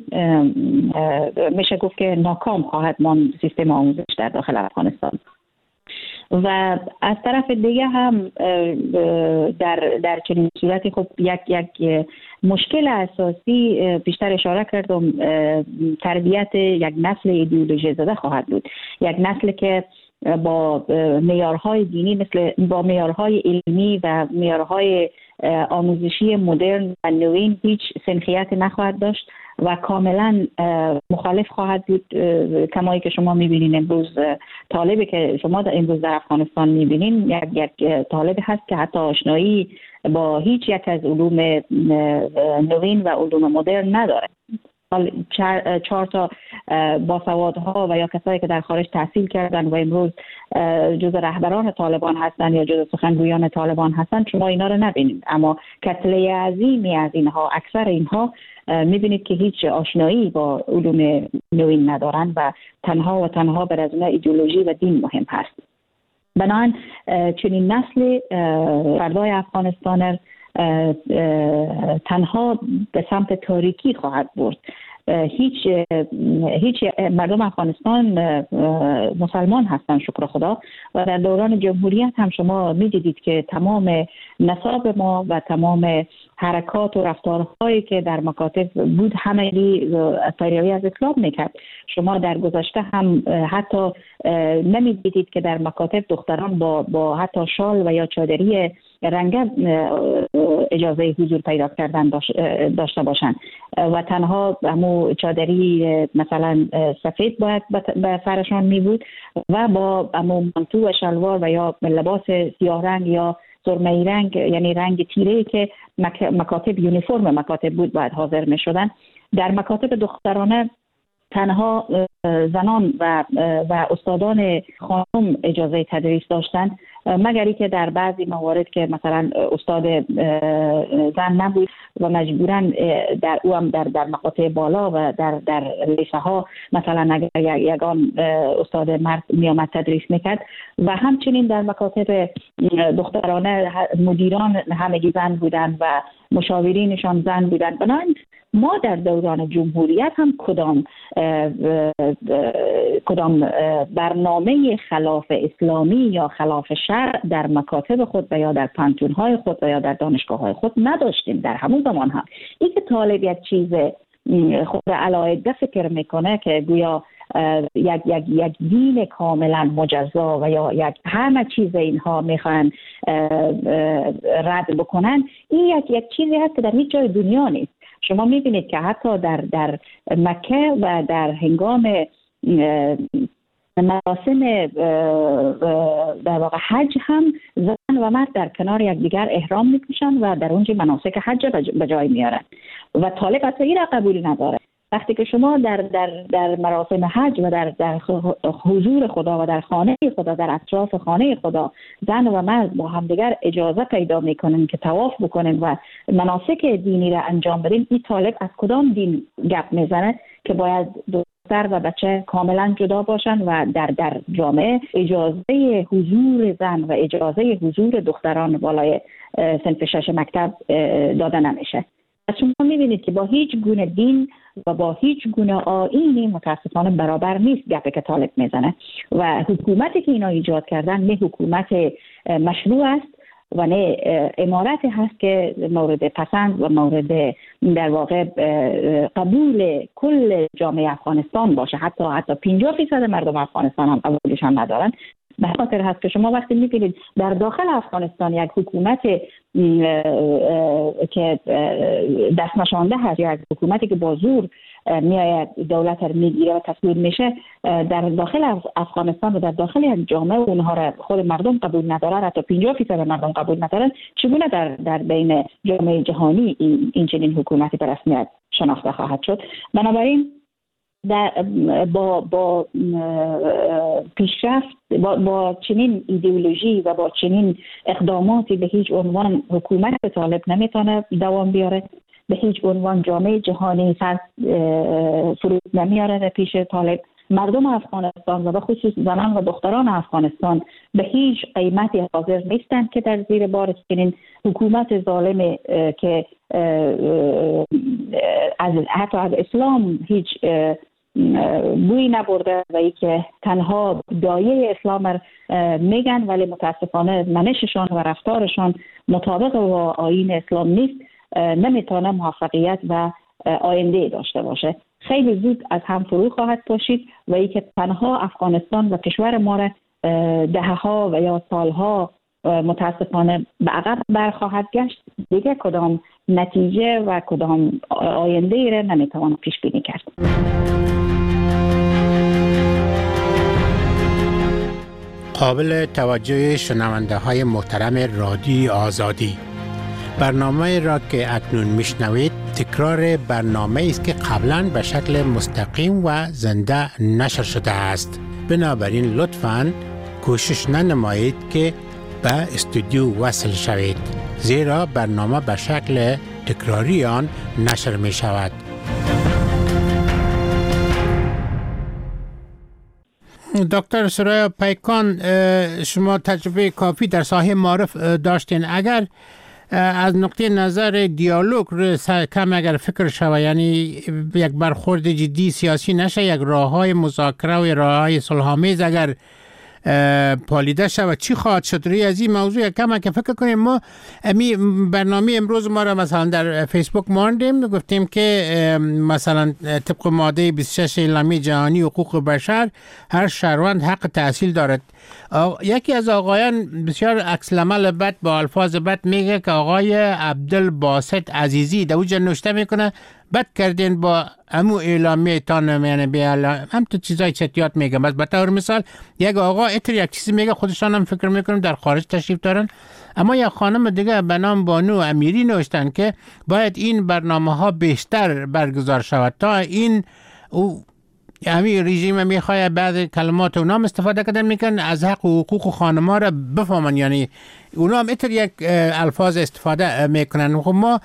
Speaker 5: میشه گفت که ناکام خواهد ماند، سیستم آموزش در داخل افغانستان. و از طرف دیگه هم در چنین صورتی خب یک مشکل اساسی بیشتر اشاره کردم، تربیت یک نسل ایدئولوژی زده خواهد بود، یک نسل که با معیارهای دینی با معیارهای علمی و معیارهای آموزشی مدرن و نوین هیچ سنخیت نخواهد داشت و کاملا مخالف خواهد بود. کمایی که شما میبینین امروز طالبی که شما امروز در افغانستان میبینین یک طالب هست که حتی آشنایی با هیچ یک از علوم نوین و علوم مدرن نداره. 4 تا باسوادها و یا کسایی که در خارج تحصیل کردن و امروز جزء رهبران طالبان هستن یا جزء سخنگویان طالبان هستن، شما اینا رو نبینید، اما کتله عظیمی از اینها، اکثر اینها میبینید که هیچ آشنایی با علوم نوین ندارن و تنها بر از اون ایدئولوژی و دین مهم هست. بنابراین چنین نسل فردای افغانستان تنها به سمت تاریکی خواهد برد. هیچ مردم افغانستان مسلمان هستند شکر خدا و در دوران جمهوریت هم شما می‌دیدید که تمام نصاب ما و تمام حرکات و رفتارهایی که در مکاتب بود همگی پیروی از اسلام میکرد. شما در گذشته هم حتی نمی‌دیدید که در مکاتب دختران با حتی شال و یا چادری رنگه اجازه حضور پیدا کردن داشته باشند و تنها همو چادری مثلا سفید باید به سرشان می بود و با همو مانتو و شلوار و یا لباس سیاه رنگ یا سرمه‌ای رنگ، یعنی رنگ تیره‌ای که مکاتب یونیفرم مکاتب بود، باید حاضر می شدن. در مکاتب دخترانه تنها زنان و استادان خانم اجازه تدریس داشتند، مگر اینکه در بعضی موارد که مثلا استاد زن نبود و مجبوراً در مقاطع بالا و در لیسه ها مثلا اگر یگان استاد مرد میامد تدریس میکرد و همچنین در مکاتب دخترانه مدیران همگی زن بودند و مشاورینشان زن بودند. بنابراین ما در دوران جمهوریت هم کدام برنامه خلاف اسلامی یا خلاف شرع در مکاتب خود و یا در پانتون‌های خود و یا در دانشگاه‌های خود نداشتیم. در همون زمان هم این که طالب یک چیز خود علاهده فکر میکنه که گویا یک دین کاملا مجزا و یا یک همه چیز اینها میخوان رد بکنن، این یک چیزی هست که در هیچ جای دنیا نیست.
Speaker 3: شما میبینید که حتی در مکه و در هنگام مراسم در واقع حج هم زن و مرد در کنار یکدیگر احرام میپوشن و در اونجا مناسک حج به جای میارن و طالب اصلا این را قبول نداره. وقتی که شما در مراسم حج و در حضور خدا و در خانه خدا، در اطراف خانه خدا، زن و مرد با همدیگر اجازه پیدا میکنن که طواف بکنن و مناسک دینی را انجام بدین، این طالب از کدام دین گپ میزنه که باید دختر و بچه کاملا جدا باشن و در جامعه اجازه حضور زن و اجازه حضور دختران بالای صنف 6 مکتب داده نمیشه. شما میبینید که با هیچ گونه دین و با هیچ گونه آیینی متاسفانه برابر نیست گپی که طالب میزنه و حکومتی که اینا ایجاد کردن نه حکومت مشروع است و نه امارتی هست که مورد پسند و مورد در واقع قبول کل جامعه افغانستان باشه. حتی 50% مردم افغانستان هم قبولشان ندارن. به خاطر هست که شما وقتی میبینید در داخل افغانستان یک حکومت که دست نشانده هست یا یک حکومتی که با زور میآید دولت رو میگیره و تصویب میشه، در داخل افغانستان و در داخل یک جامعه اونها را خود مردم قبول ندارن، حتی 50% مردم قبول ندارن، چگونه در بین جامعه جهانی این چنین حکومتی به رسمیت شناخته خواهد شد؟ بنابراین با پیشرفت با چنین ایدئولوژی و با چنین اقداماتی به هیچ عنوان حکومت طالب نمیتونه دوام بیاره، به هیچ عنوان جامعه جهانی فرود نمیاره در پیش طالب. مردم افغانستان و به خصوص زنان و دختران افغانستان به هیچ قیمتی حاضر نیستند که در زیر بار چنین حکومت ظالم که حتی از اسلام هیچ بوی نبرده و ای که تنها دایه اسلام میگن ولی متاسفانه منششان و رفتارشان مطابق با آیین اسلام نیست، نمیتونه موفقیت و آینده داشته باشه. خیلی زود از هم فرو خواهد پاشید و ای که تنها افغانستان و کشور ما را دهها و یا سالها متاسفانه به عقب برخواهد گشت. دیگه کدام نتیجه و کدام آینده را نمیتوان پیش بینی کرد.
Speaker 1: قابل توجه شنونده های محترم رادیوی آزادی، برنامه را که اکنون میشنوید تکرار برنامه است که قبلا به شکل مستقیم و زنده نشر شده است. بنابراین لطفاً کوشش ننمایید که به استودیو وصل شوید، زیرا برنامه به شکل تکراری آن نشر می شود. دکتر سرایا پیکان، شما تجربه کافی در ساحه معارف داشتین. اگر از نقطه نظر دیالوگ کم اگر فکر شود، یعنی یک برخورد جدی سیاسی نشه، یک راههای مذاکره و راههای صلح‌آمیز اگر پالیده شود، چی خواهد شد؟ روی از این موضوع کم که فکر کنیم. ما برنامه امروز ما را مثلا در فیسبوک ماندیم، گفتیم که مثلا طبق ماده 26 اعلامیه جهانی حقوق بشر هر شهروند حق تحصیل دارد. یکی از آقایان بسیار عکس العمل بد با الفاظ بد میگه که آقای عبدالباسط عزیزی در اوجه نوشته میکنه بد کردین با همو اعلامیه تان، یعنی هم تو چیزای چتیات میگم. بس به طور مثال یک آقا اتر یک چیزی میگه، خودشان هم فکر میکنم در خارج تشریف دارن. اما یک خانم دیگه به نام بانو امیری نوشتن که باید این برنامه ها بیشتر برگزار شود تا این همین رژیم میخواه بعض کلمات اونا هم استفاده کردن میکن از حق و حقوق خانما را بفهمن، یعنی اونا هم اتر یک الفاظ استفاده میکنن. خب ما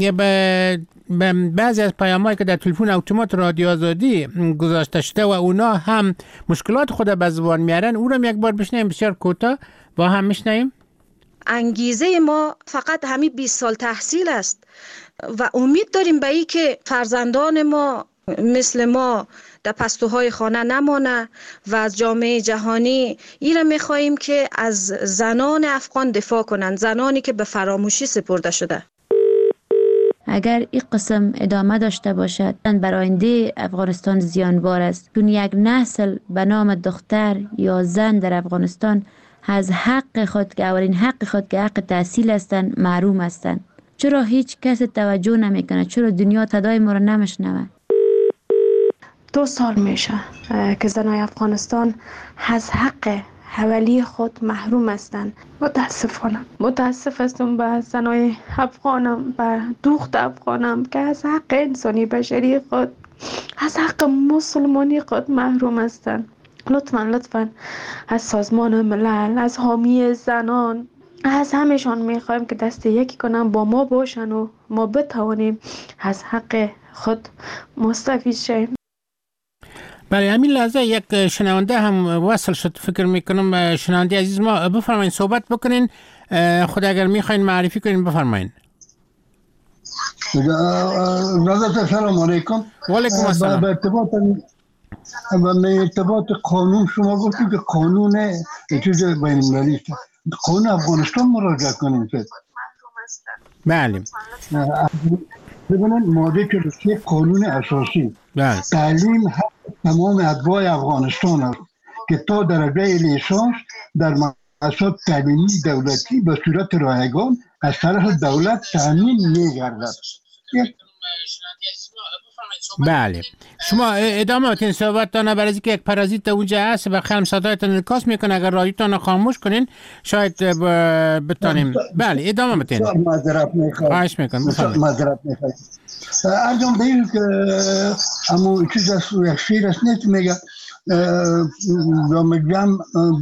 Speaker 1: بعضی از پیامایی که در تلفن اتومات رادیو آزادی گذاشته شده و اونا هم مشکلات خود به زبان میارن، او را یک بار بشنیم بسیار کوتاه با هم میشنیم.
Speaker 7: انگیزه ما فقط همین 20 سال تحصیل است و امید داریم به این که فرزندان ما مثل ما در پستوهای خانه نمانه و از جامعه جهانی ایره میخواییم که از زنان افغان دفاع کنند، زنانی که به فراموشی سپرده شده.
Speaker 8: اگر این قسم ادامه داشته باشد بر آینده افغانستان زیانبار است، چون یک نسل به نام دختر یا زن در افغانستان از حق خود که اولین حق خود که حق تحصیل هستند محروم هستند. چرا هیچ کس توجه نمیکنه؟ چرا دنیا صدای ما را نمیشنوه؟
Speaker 9: 2 سال میشه که زنای افغانستان از حق حوالی خود محروم هستند. متاسف هستم به زنای افغانم، به دوخت افغانم که از حق انسانی بشری خود، از حق مسلمانی خود محروم هستند. لطفاً از سازمان ملل، از حامی زنان، از همشان میخوایم که دست یکی کنن با ما باشن و ما بتوانیم از حق خود مستفید شیم.
Speaker 1: بله، همین لحظه یک شنونده هم وصل شد، فکر میکنم. شنونده عزیز ما بفرمایید، صحبت بکنین. خود اگر میخواین معرفی کنین بفرمایید.
Speaker 10: سلام علیکم.
Speaker 1: و علیکم السلام.
Speaker 10: به ارتباط قانون شما گفتید که قانون چیز بین‌المللی است. قانون افغانستان مراجعه کنیم.
Speaker 1: بله.
Speaker 10: ببینید ماده 43 قانون اساسی تعلیم حق تمام اتباع افغانستان است که تا درجه لیسانس در مؤسسات تعلیمی دولتی به صورت رایگان از طرف دولت تامین می‌گردد.
Speaker 1: بله، شما ادامه بدین صحبتتان، برای اینکه یک پرازیت اونجا هست و خیلی صدایتان انعکاس میکنه. اگر رادیوتان خاموش کنین شاید بتونیم. بله، ادامه بدین. خواهش میکنم.
Speaker 10: معذرت میخوام. ارجام بگیم که اما چیز از یک شیر است نیست میگه میگم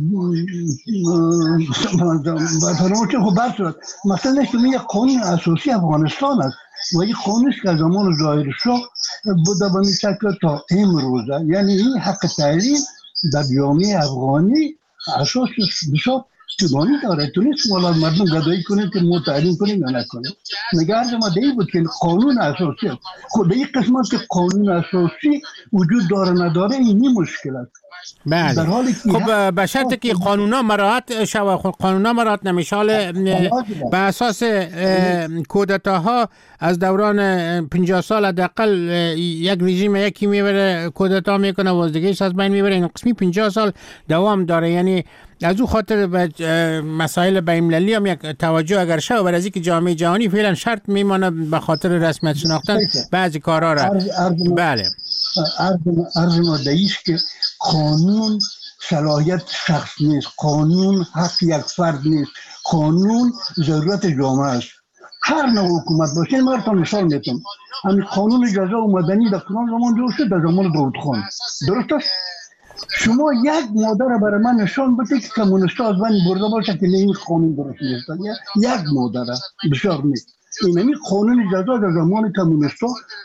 Speaker 10: فراموش خبر شد. مثلا نیست که میگه قانون اساسی افغانستان است و این قانون که از زمان ظاهر شاه بوده به این شکل تا امروزه. یعنی این حق تعلیم در جامعه افغانی اساس بسیار چگانی داره. تو نیست مالا مردم گدایی کنید که ما تعلیم کنیم یا نکنیم. نگرد ما دیگه بود که قانون اساسی است. خود این قسمت که قانون اساسی وجود داره نداره اینی مشکل است.
Speaker 1: بله. خب به شرطی که قانونا مراعات شود. قانونا مراعات نمیشه. حالا به اساس کودتاها از دوران 50 سال حداقل یک رژیم یکی میبره کودتا میکنه و دیگه‌اش از بین میبره. این قسمی 50 سال دوام داره. یعنی از او خاطر به مسائل بین‌المللی هم یک توجه اگر شود، برای اینکه جامعه جهانی فعلا شرط میمانه به خاطر رسمیت شناختن بعضی کارها را. بله.
Speaker 10: عرض ماده‌ایست که قانون صلاحیت شخص نیست، قانون حق یک فرد نیست، قانون ضرورت جامعه است. هر نوع حکومت باشه. من براتون مثال میتونم. همین قانون جزا و مدنی در کدام زمان جور شد؟ در زمان داود خان. درست است؟ شما یک ماده را برای من نشان بدید که کمونیست‌ها از بین برده باشه که این قانون درست نیست. یک ماده را بسیار نیست. این قانون جزا در زمان کمونیست‌ها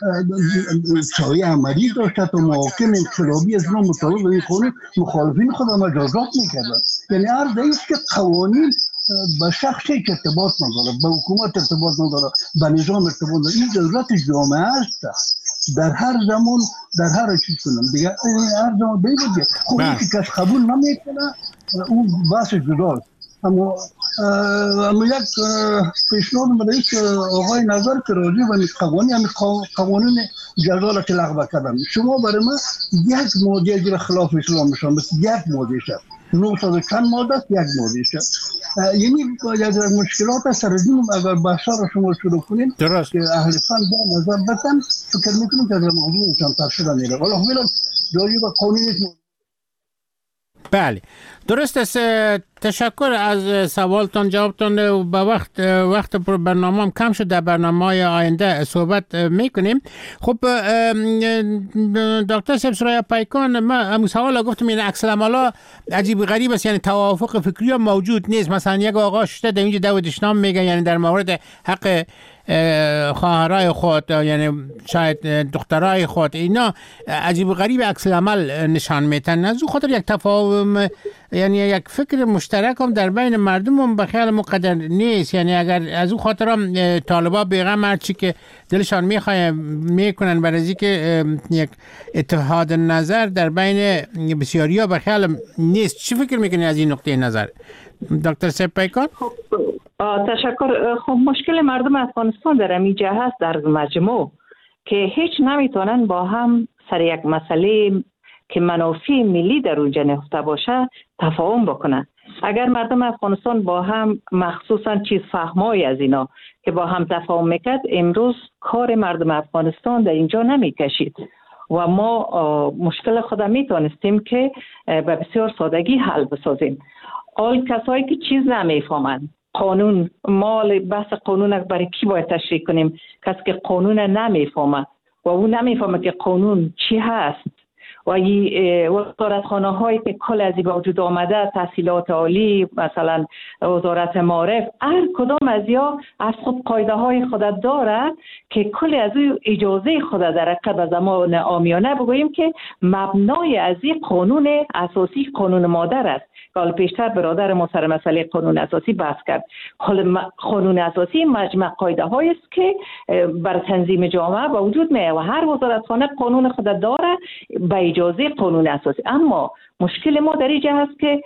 Speaker 10: سایه عملی داشته تا محاکم انقلابی از اونها مطابق به این قانون مخالفین خود را مجازات میکردن. یعنی عرض است که قوانین به شخص ارتباط نداره، به حکومت ارتباط نداره، به نظام ارتباط نداره. این ضرورت جامعه است. در هر زمان در هر چیز کنم دیگه هر زمان بگید. خب این که کس قبول نمیکنه اون بحث جداست. اما یک پیشنهاد می‌دهید که آقای نظر که راجع به قوانین جزا را که لغو کردن، شما برای من یک ماده را خلاف اسلام نشان بدید. یک ماده شد 900 چند ماده است، یک ماده شد. یعنی یک مشکلات سرزین اگر بحثا را شما شروع کنید که اهل فن با نظر بدن فکر میکنم که در موضوع انسان ترشده میره. حالا خب راجع به قانون
Speaker 1: بله درست است. تشکر از سوالتان جوابتان. به وقت برنامه هم کم شد، در برنامه آینده صحبت میکنیم. خب دکتر صاحب سرای پیکان، من سوال گفتم این عکس العمل عجیب غریب است، یعنی توافق فکری هم موجود نیست. مثلا یک آقا شده در اینجا داودشنام میگه، یعنی در مورد حق خواهرای خود یعنی شاید دخترای خود، اینا عجیب غریب عکس العمل نشان میتن. از او خاطر یک تفاهم یعنی یک فکر مشترک هم در بین مردم هم به خیال مقدر نیست. یعنی اگر از او خاطر هم طالبا بیغم هرچی که دلشان میخواه میکنن برای از اینکه یک اتحاد نظر در بین بسیاری ها به خیال نیست. چی فکر میکنی از این نقطه نظر دکتر صاحب پیکان؟
Speaker 5: تشکر. خب مشکل مردم افغانستان در اینجا هست در مجموع که هیچ نمیتونن با هم سر یک مسئله که منافع ملی در اونجا نهفته باشه تفاهم بکنه. اگر مردم افغانستان با هم مخصوصا چیز فهمای از اینا که با هم تفاهم میکرد، امروز کار مردم افغانستان در اینجا نمیکشید و ما مشکل خود میتونستیم که به بسیار سادگی حل بسازیم. آل کسایی که چیز نمیفهمند، قانون، ما بحث قانون برای کی باید تشریح کنیم؟ کسی که قانون نمیفهمه و او نمیفهمه که قانون چی هست و وزارتخانه هایی که کل از این وجود آمده، تحصیلات عالی، مثلا وزارت معارف، هر کدام از یا از خود قاعده های خود داره که کل از او اجازه خود در به زمان عامیانه بگوییم که مبنای از این قانون اساسی قانون مادر است. حالا پیشتر برادر ما سر مسئله قانون اساسی بحث کرد. قانون اساسی مجمع قاعده هایی است که بر تنظیم جامعه به وجود میاد و هر وزارتخانه قانون خود داره به اجازه قانون اساسی. اما مشکل ما در اینجا هست که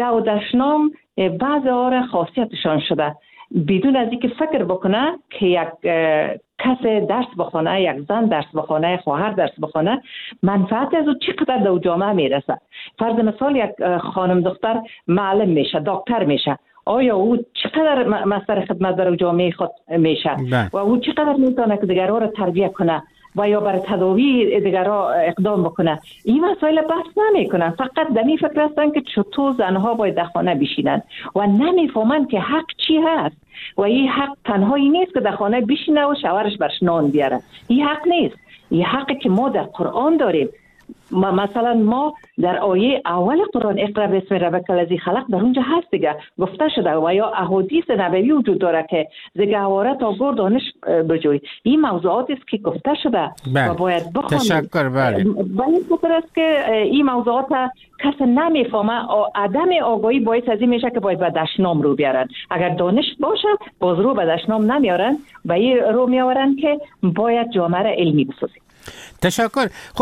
Speaker 5: دشنام بعضی ها خاصیتشان شده بدون از اینکه فکر بکنه که یک کس درس بخونه، یک زن درس بخونه، خواهر درس بخونه، منفعت از او چقدر در جامعه میرسه. فرض مثال یک خانم دختر معلم میشه، دکتر میشه، آیا او چقدر مصدر خدمت در جامعه خود میشه و او چقدر میتونه که دیگرها را تربیت کنه و یا برای تداوی دیگرها اقدام بکنه. این مسائل بحث نمی کنن، فقط دمی فکر هستن که چطور زنها باید در خانه بشینن و نمیفهمن که حق چی هست و این حق تنهایی نیست که در خانه بشینه و شوهرش برش نان بیاره. این حق نیست، این حقی که ما در قرآن داریم. مثلا ما در آیه اول قرآن اقرا بسم ربک الذی خلق در اونجا هست دیگه گفته شده و یا احادیث نبوی وجود داره که زگهواره تا گور دانش بجوی. این موضوعاتی است که گفته شده و باید بخونیم.
Speaker 1: تشکر. بله
Speaker 5: خاطر است که این موضوعات کس نمیفهمه. عدم آگاهی باعث از این میشه که باید به دشنام رو بیارن. اگر دانش باشه باز رو به دشنام نمیارن و این رو میارن که باید جامعه را علمی بسازیم.
Speaker 1: تشکر. خب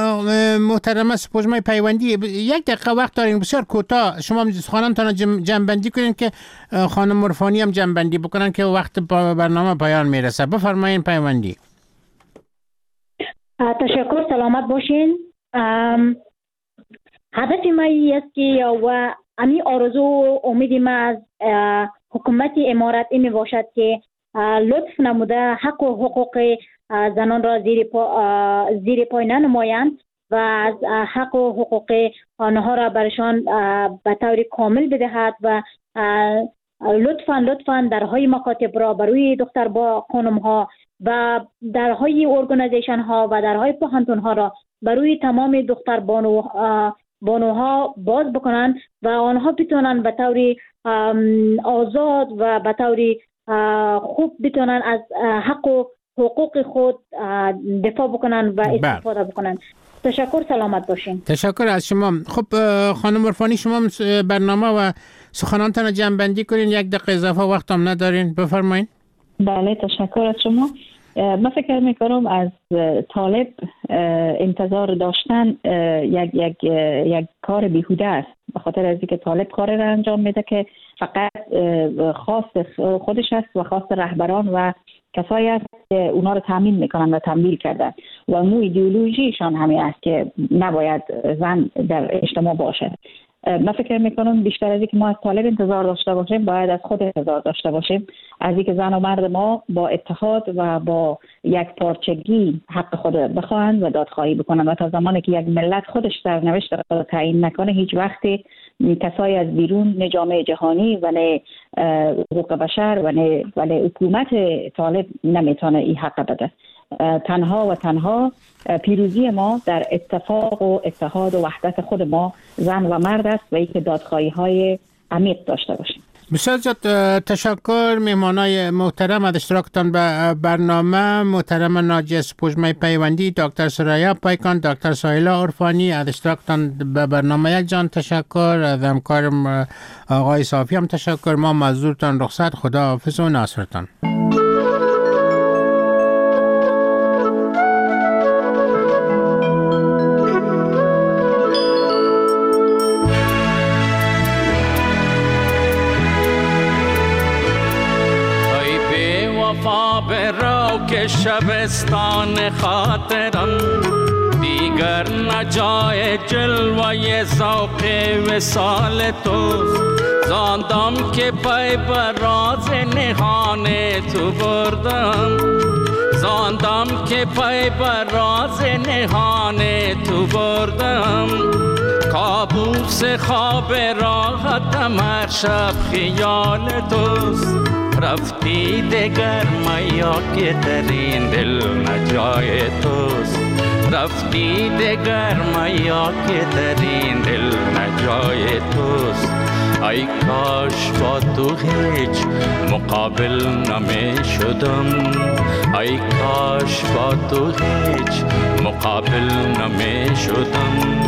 Speaker 1: محترم سپوږمۍ پیوندی، یک دقیقه وقت دارین، بسیار کوتاه شما سخنانتان جمع‌بندی کنین که خانم عرفانی هم جمع‌بندی بکنن که وقت برنامه پایان میرسه. بفرمایین پیوندی.
Speaker 6: تشکر، سلامت باشین. هدف ما است که و امی آرزو و امید ما از حکومت امارات این باشد که لطف نموده حق و حقوق زنان را زیر پای ننمایند و از حق و حقوق آنها را برشان به طور کامل بدهد و لطفاً درهای مکاتب را بروی دختر با خانم ها و درهای ارگانیزیشن ها و درهای پوهنتون ها را بروی تمام دختر بانوها باز بکنند و آنها بتونن به طور آزاد و به طور خوب بتونن از حق و حقوق خود دفاع بکنن و استفاده بکنن. تشکر، سلامت باشین.
Speaker 1: تشکر از شما. خب خانم عرفانی، شما برنامه و سخنانتان رو جمع بندی کنین، یک دقیقه اضافه وقت هم ندارین، بفرمایین.
Speaker 3: بله، تشکر از شما. من فکر میکنم از طالب انتظار داشتن یک کار بیهوده است، به خاطر از اینکه طالب کار را انجام میده که فقط خاص خودش است و خاص رهبران و کسایی است که اونا رو تامین میکنن و تمویل کردن و مو ایدئولوژیشان همین است که نباید زن در اجتماع باشه. من فکر میکنم بیشتر از اینکه ما از طالب انتظار داشته باشیم باید از خود انتظار داشته باشیم، از اینکه زن و مرد ما با اتحاد و با یک پارچگی حق خود بخواهند و دادخواهی بکنند و تا زمانی که یک ملت خودش سرنوشت را تعیین نکنه هیچ وقتی کسایی از بیرون، نه جامعه جهانی و نه حقوق بشر و نه حکومت طالب نمیتونه این حق بده. تنها پیروزی ما در اتفاق و اتحاد و وحدت خود ما زن و مرد است و اینکه دادخواهی های عمیق داشته باشیم.
Speaker 1: بسیار زیاد تشکر مهمانای محترم از اشتراکتان به برنامه. محترم ناجیه سپوږمۍ پیوندی، دکتر سریا پایکان، دکتر سایلا عرفانی از اشتراکتان به برنامه. یک جان تشکر. از همکارم آقای صافی هم تشکر. ما مزدورتان رخصت. خدا حافظ و ناصرتان.
Speaker 11: شبستان خاطران دیگر نجای جلوه ذوق وصال توست. زاندم که پی بر راز نهان تو بردم، زاندم که پی بر راز نهان تو بردم. کابوس خواب راحتم هر شب خیال توست. رفتی دگر میا که در این دل نجای توست. رفتی دگر میا که در این دل نجای توست. ای کاش با تو هیچ مقابل نمی شدم، ای کاش با تو هیچ مقابل نمی شدم.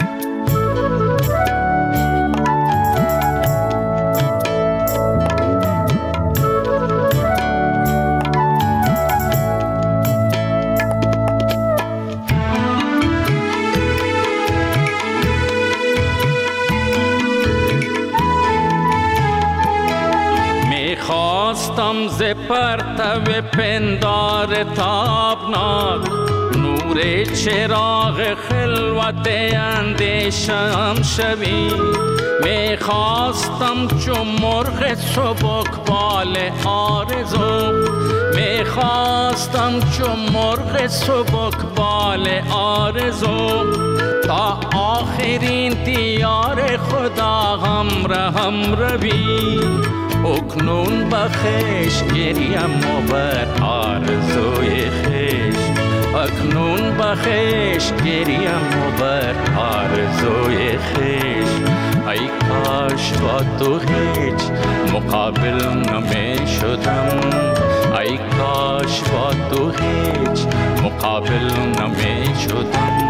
Speaker 11: خواستم ز پرتو پندار تابناک نور چراغ خلوت اندیشم شوی. می خواستم چون مرغ سبکبال آرزو، می خواستم چون مرغ سبکبال آرزو. تا آخرین دیار خدا هم روی. اکنون بخش گریم و بر آرزوی خیش، اکنون بخش گریم و بر آرزوی خیش. ای کاش با تو هیچ مقابل نمی شدم، ای کاش با تو هیچ مقابل نمی شدم.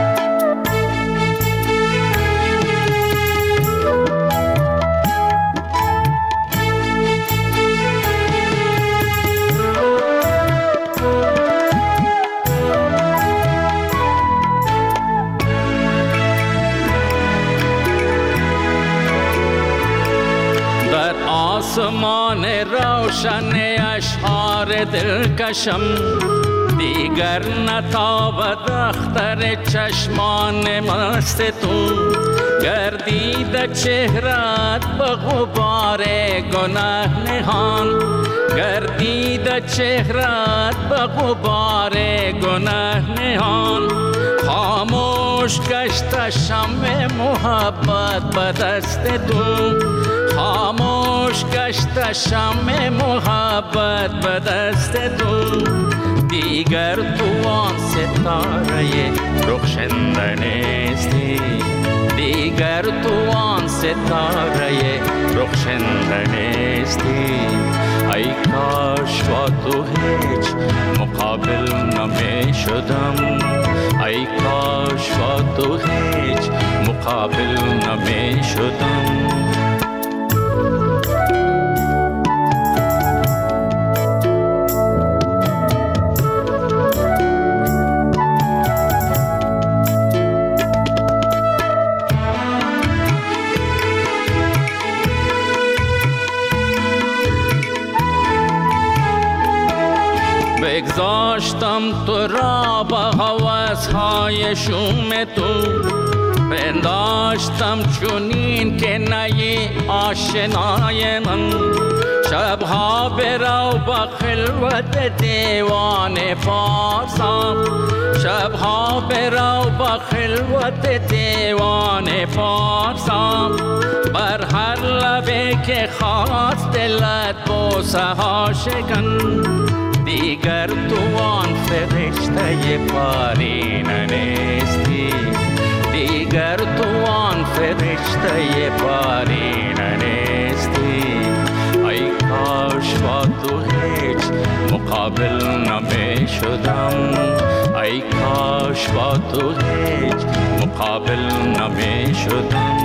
Speaker 11: آسمان روشن اشعار دلکشم دیگر نتابد اختر چشمان مست تو. گردید چهرت به غبار گناه نهان، گردید چهرت به غبار گناه نهان. خاموش گشت شمع محبت به دست تو، خاموش گشت شمع محبت به دست تو. دیگر تو آن ستاره رخشنده نیستی، دیگر تو آن ستاره رخشنده نیستی. ای کاش با تو هیچ مقابل نمی شدم، ای کاش با تو هیچ مقابل نمی شدم. بگذاشتم تو را با هوس‌های شوم تو، پنداشتم چونین که نی آشنای من. شبها برو با خلوت دیوان فارسم، شبها برو با خلوت دیوان فارسم. بر هر لبه که خواست دلت بوسه ها شکن. دیگر تو آن فرشته پارینه نیستی، دیگر تو آن فرشته پارینه نیستی. ای کاش با تو هیچ مقابل نمی شدم، ای کاش با تو هیچ مقابل نمی شدم.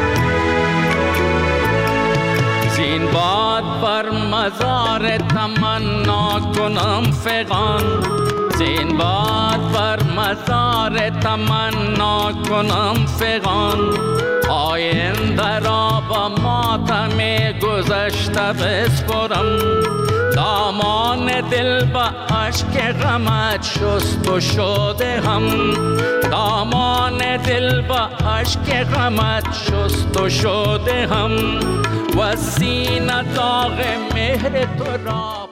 Speaker 11: مزار تمام تمنا کنم فغان، زین باد بر مزار تمنا کنم فغان. آینده را با ماتم گذشته بسپرم، دامان دل با اشک غمت شست و شده هم، دامان دل با اشک غمت شست و شده هم، و سینه داغ مهر تو را